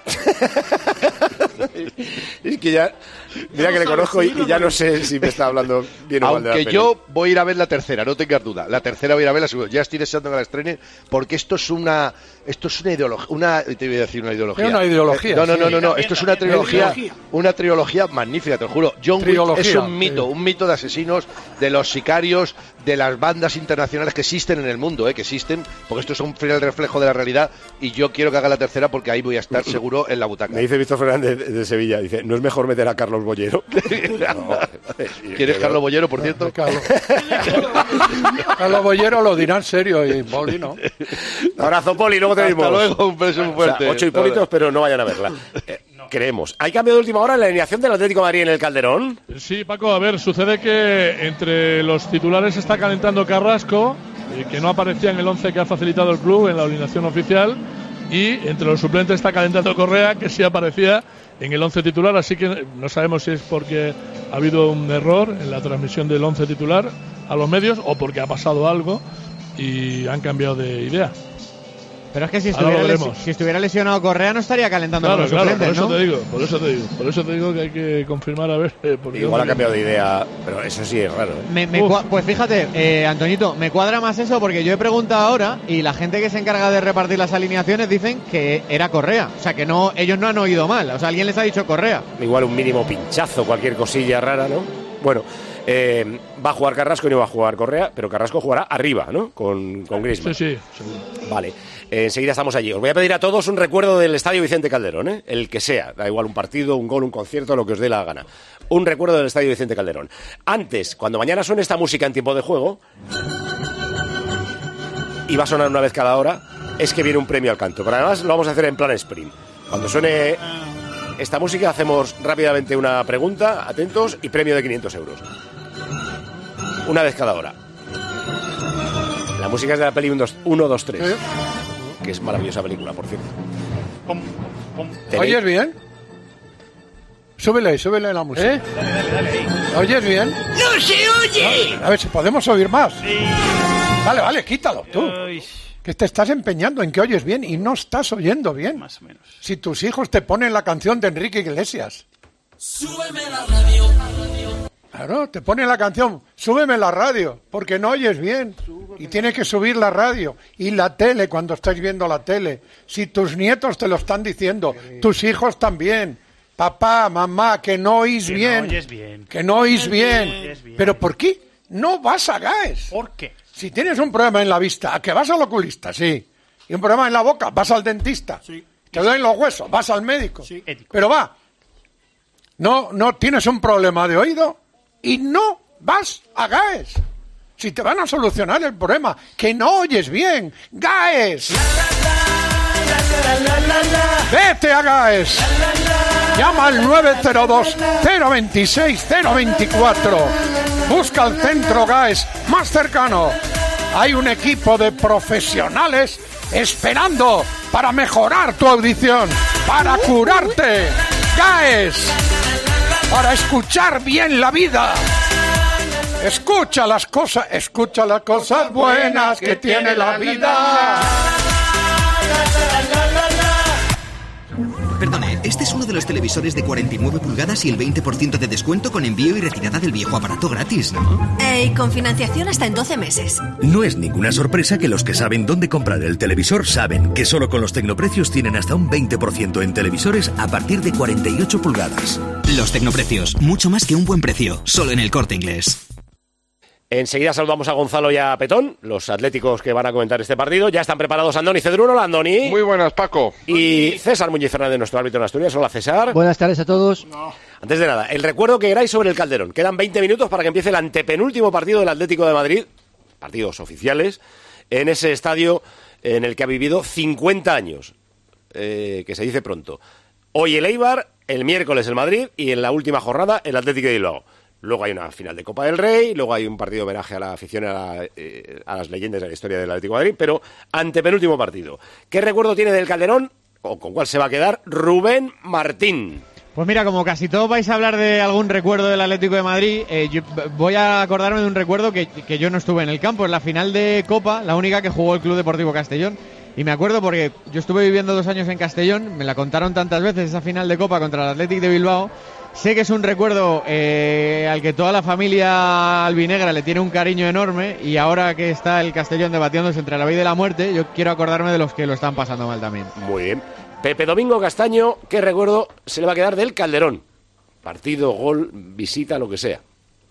Es que ya, mira que le conozco y, y ya no sé si me está hablando bien o mal de la Aunque peli. yo voy a ir a ver la tercera, no tengas duda. La tercera voy a ir a verla seguro. Ya estoy deseando que la estrenen porque esto es una, esto es una ideología, una, te voy a decir una ideología. Es una ideología, Eh, no, no, sí. no, no, no. Esto es una trilogía, Trilogía. una trilogía magnífica, te lo juro. John Wick Trilogía, es un mito, sí. un mito de asesinos, de los sicarios, de las bandas internacionales que existen en el mundo, eh, que existen, porque esto es un fiel reflejo de la realidad y yo quiero que haga la tercera porque ahí voy a estar seguro en la butaca. Me dice Víctor Fernández de, de Sevilla, dice, ¿no es mejor meter a Carlos Bollero? No, ¿Quién es Carlos Bollero, por cierto? Carlos, Carlos Bollero lo dirá en serio y Poli no. Abrazo, Poli, luego te vemos. Hasta luego, un beso muy fuerte. O sea, ocho Hipólitos, pero no vayan a verla. Eh, creemos. ¿Hay cambio de última hora en la alineación del Atlético de Madrid en el Calderón? Sí, Paco, a ver, sucede que entre los titulares está calentando Carrasco, eh, que no aparecía en el once que ha facilitado el club en la alineación oficial, y entre los suplentes está calentando Correa, que sí aparecía en el once titular, así que no sabemos si es porque ha habido un error en la transmisión del once titular a los medios o porque ha pasado algo y han cambiado de idea. Pero es que si Ahora estuviera, lo lesi veremos. si estuviera lesionado Correa no estaría calentando Claro, con los claro, suplentes, por eso ¿no? te digo, por eso te digo, por eso te digo que hay que confirmar a ver. Eh, porque Igual ha no- cambiado de idea, pero eso sí es raro, ¿eh? Me, me cua- pues fíjate, eh, Antoñito, me cuadra más eso porque yo he preguntado ahora y la gente que se encarga de repartir las alineaciones dicen que era Correa. O sea, que no, ellos no han oído mal. O sea, alguien les ha dicho Correa. Igual un mínimo pinchazo, cualquier cosilla rara, ¿no? Bueno, eh, va a jugar Carrasco y no va a jugar Correa, pero Carrasco jugará arriba, ¿no? Con, con Griezmann. Sí, sí, seguro. Vale, eh, enseguida estamos allí. Os voy a pedir a todos un recuerdo del Estadio Vicente Calderón, ¿eh? El que sea, da igual un partido, un gol, un concierto, lo que os dé la gana. Un recuerdo del Estadio Vicente Calderón. Antes, cuando mañana suene esta música en tiempo de juego, y va a sonar una vez cada hora, es que viene un premio al canto. Pero además lo vamos a hacer en plan sprint. Cuando suene esta música hacemos rápidamente una pregunta, atentos, y premio de quinientos euros. Una vez cada hora. La música es de la peli uno, dos, tres. ¿Eh? Que es maravillosa película, por cierto. Pum, pum. ¿Tenéis? ¿Oyes bien? Súbele, súbele la música. ¿Eh? Dale, dale, dale ahí. ¿Oyes bien? ¡No se oye! A ver si podemos oír más. Sí. Vale, vale, quítalo tú. Ay, Que te estás empeñando en que oyes bien y no estás oyendo bien. más o menos. Si tus hijos te ponen la canción de Enrique Iglesias. Súbeme la radio. Claro, te ponen la canción, súbeme la radio, porque no oyes bien. Y tienes que subir la radio. Y la tele, cuando estés viendo la tele. Si tus nietos te lo están diciendo, tus hijos también. Papá, mamá, que no oís Que bien. no oyes bien. Que no oís bien. oyes bien. ¿Pero por qué no vas a G A E S? ¿Por qué? Si tienes un problema en la vista, ¿a que vas al oculista? Sí. Y un problema en la boca, vas al dentista. Sí. Te duelen los huesos, vas al médico. Ético. Pero va, no, no tienes un problema de oído y no vas a GAES. Si te van a solucionar el problema, que no oyes bien. GAES. Vete a GAES. Llama al nueve cero dos, cero veintiséis, cero veinticuatro. Busca el centro GAES más cercano. Hay un equipo de profesionales esperando para mejorar tu audición, para curarte. GAES. Para escuchar bien la vida. Escucha las cosas, escucha las cosas buenas que tiene la vida. Perdone, este es uno de los televisores de cuarenta y nueve pulgadas y el veinte por ciento de descuento con envío y retirada del viejo aparato gratis, ¿no? Eh, y con financiación hasta en doce meses. No es ninguna sorpresa que los que saben dónde comprar el televisor saben que solo con los tecnoprecios tienen hasta un veinte por ciento en televisores a partir de cuarenta y ocho pulgadas. Los tecnoprecios, mucho más que un buen precio, solo en el Corte Inglés. Enseguida saludamos a Gonzalo y a Petón, los atléticos que van a comentar este partido. Ya están preparados Andoni Cedrún. Hola, Andoni. Muy buenas, Paco. Y César Muñiz Fernández, nuestro árbitro en Asturias. Hola, César. Buenas tardes a todos. No. Antes de nada, el recuerdo que queráis sobre el Calderón. Quedan veinte minutos para que empiece el antepenúltimo partido del Atlético de Madrid, partidos oficiales, en ese estadio en el que ha vivido cincuenta años, eh, que se dice pronto. Hoy el Eibar, el miércoles el Madrid y en la última jornada el Atlético de Bilbao. Luego hay una final de Copa del Rey, luego hay un partido de homenaje a la afición y a, la, eh, a las leyendas de la historia del Atlético de Madrid, pero antepenúltimo partido. ¿Qué recuerdo tiene del Calderón o con cuál se va a quedar Rubén Martín? Pues mira, como casi todos vais a hablar de algún recuerdo del Atlético de Madrid, eh, yo voy a acordarme de un recuerdo que, que yo no estuve en el campo, en la final de Copa, la única que jugó el Club Deportivo Castellón. Y me acuerdo porque yo estuve viviendo dos años en Castellón, me la contaron tantas veces esa final de Copa contra el Athletic de Bilbao. Sé que es un recuerdo eh, al que toda la familia albinegra le tiene un cariño enorme y ahora que está el Castellón debatiéndose entre la vida y la muerte, yo quiero acordarme de los que lo están pasando mal también. Muy bien. Pepe Domingo Castaño, ¿qué recuerdo se le va a quedar del Calderón? Partido, gol, visita, lo que sea.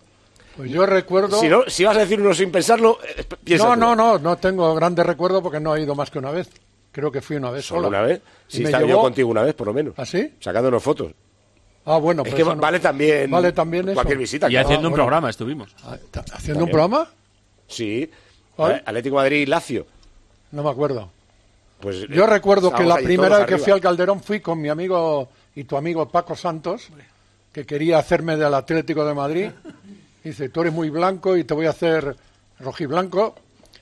Pues yo recuerdo... Si, no, si vas a decir uno sin pensarlo, eh, piensa No, tú. no, no, no tengo grandes recuerdos porque no he ido más que una vez. Creo que fui una vez ¿Solo sola. una vez? Y Sí, me estaba llevó- yo contigo una vez, por lo menos. ¿Ah, sí? Sacándonos fotos. Ah, bueno, Es pues que eso no- vale también, Vale también eso. cualquier visita. Y claro. haciendo Ah, un bueno. programa estuvimos. ¿Haciendo un programa? Sí. ¿Cuál? Atlético de Madrid y Lazio. No me acuerdo. Pues, Yo eh, recuerdo que estábamos la allí primera todos vez que arriba. fui al Calderón fui con mi amigo y tu amigo Paco Santos, que quería hacerme del Atlético de Madrid. Dice, tú eres muy blanco y te voy a hacer rojiblanco.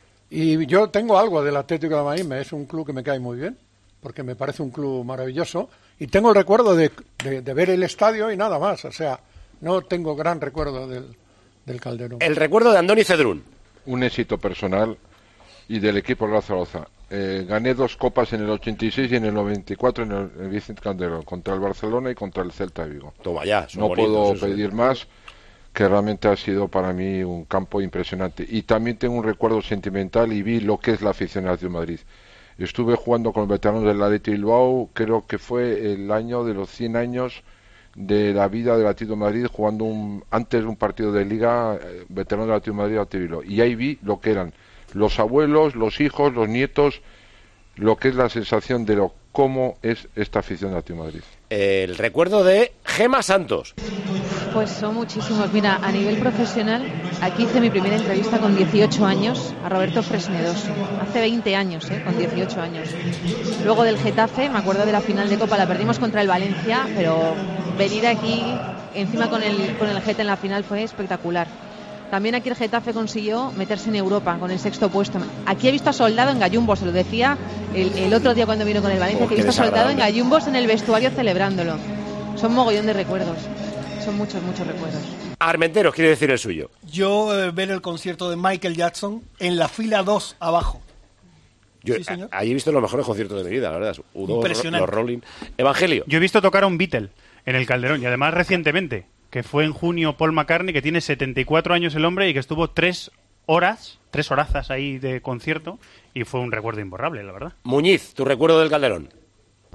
Y yo tengo algo del Atlético de Madrid, me- es un club que me cae muy bien, porque me parece un club maravilloso. Y tengo el recuerdo de, de- de ver el estadio y nada más. O sea, no tengo gran recuerdo del, del Calderón. El recuerdo de Andoni Cedrún. Un éxito personal y del equipo Real Zaragoza. Eh, gané dos copas en el ochenta y seis y en el noventa y cuatro en el, el Vicente Calderón, contra el Barcelona y contra el Celta de Vigo. Toma ya, son no bonitos puedo esos. pedir más, que realmente ha sido para mí un campo impresionante. Y también tengo un recuerdo sentimental y vi lo que es la afición del Atlético de Madrid. Estuve jugando con los veteranos del Atlético de Bilbao, creo que fue el año de los cien años de la vida del Atlético de Madrid, jugando un, antes de un partido de Liga, eh, veteranos del Atlético de Madrid, Atlético de Bilbao. Y ahí vi lo que eran los abuelos, los hijos, los nietos, lo que es la sensación de lo cómo es esta afición del Atlético de Madrid. El recuerdo de Gema Santos. Pues son muchísimos. Mira, a nivel profesional, aquí hice mi primera entrevista con dieciocho años a Roberto Fresnedoso. Hace veinte años, ¿eh? Con dieciocho años. Luego del Getafe, me acuerdo de la final de Copa, la perdimos contra el Valencia, pero venir aquí, encima con el, con el Geta en la final, fue espectacular. También aquí el Getafe consiguió meterse en Europa con el sexto puesto. Aquí he visto a Soldado en Gallumbos, se lo decía el, el otro día cuando vino con el Valencia, Oh, que he qué visto a Soldado en desagradable. Gallumbos en el vestuario celebrándolo. Son mogollón de recuerdos. Son muchos, muchos recuerdos. Armenteros quiere decir el suyo. Yo eh, ver el concierto de Michael Jackson en la fila dos abajo. Yo Sí, señor. a- ahí he visto los mejores conciertos de mi vida, la verdad. U dos, Impresionante. los Rolling. Evangelio. Yo he visto tocar a un Beatle en el Calderón y además recientemente, que fue en junio Paul McCartney, que tiene setenta y cuatro años el hombre y que estuvo tres horas, tres horazas ahí de concierto y fue un recuerdo imborrable, la verdad. Muñiz, tu recuerdo del Calderón.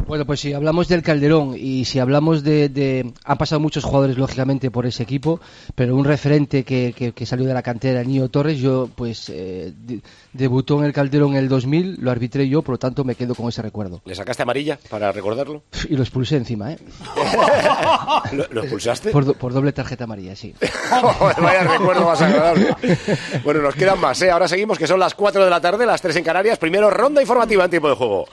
Bueno, pues si hablamos del Calderón y si hablamos de, de... Han pasado muchos jugadores, lógicamente, por ese equipo, pero un referente que, que, que salió de la cantera, Nío Torres, yo, pues, eh, de, debutó en el Calderón en el dos mil, lo arbitré yo, por lo tanto me quedo con ese recuerdo. ¿Le sacaste amarilla para recordarlo? Y lo expulsé encima, ¿eh? ¿Lo, lo expulsaste? Por, do, por doble tarjeta amarilla, sí. Vaya recuerdo más agradable. Bueno, nos quedan más, ¿eh? Ahora seguimos, que son las cuatro de la tarde, las tres en Canarias. Primero, ronda informativa en tiempo de juego.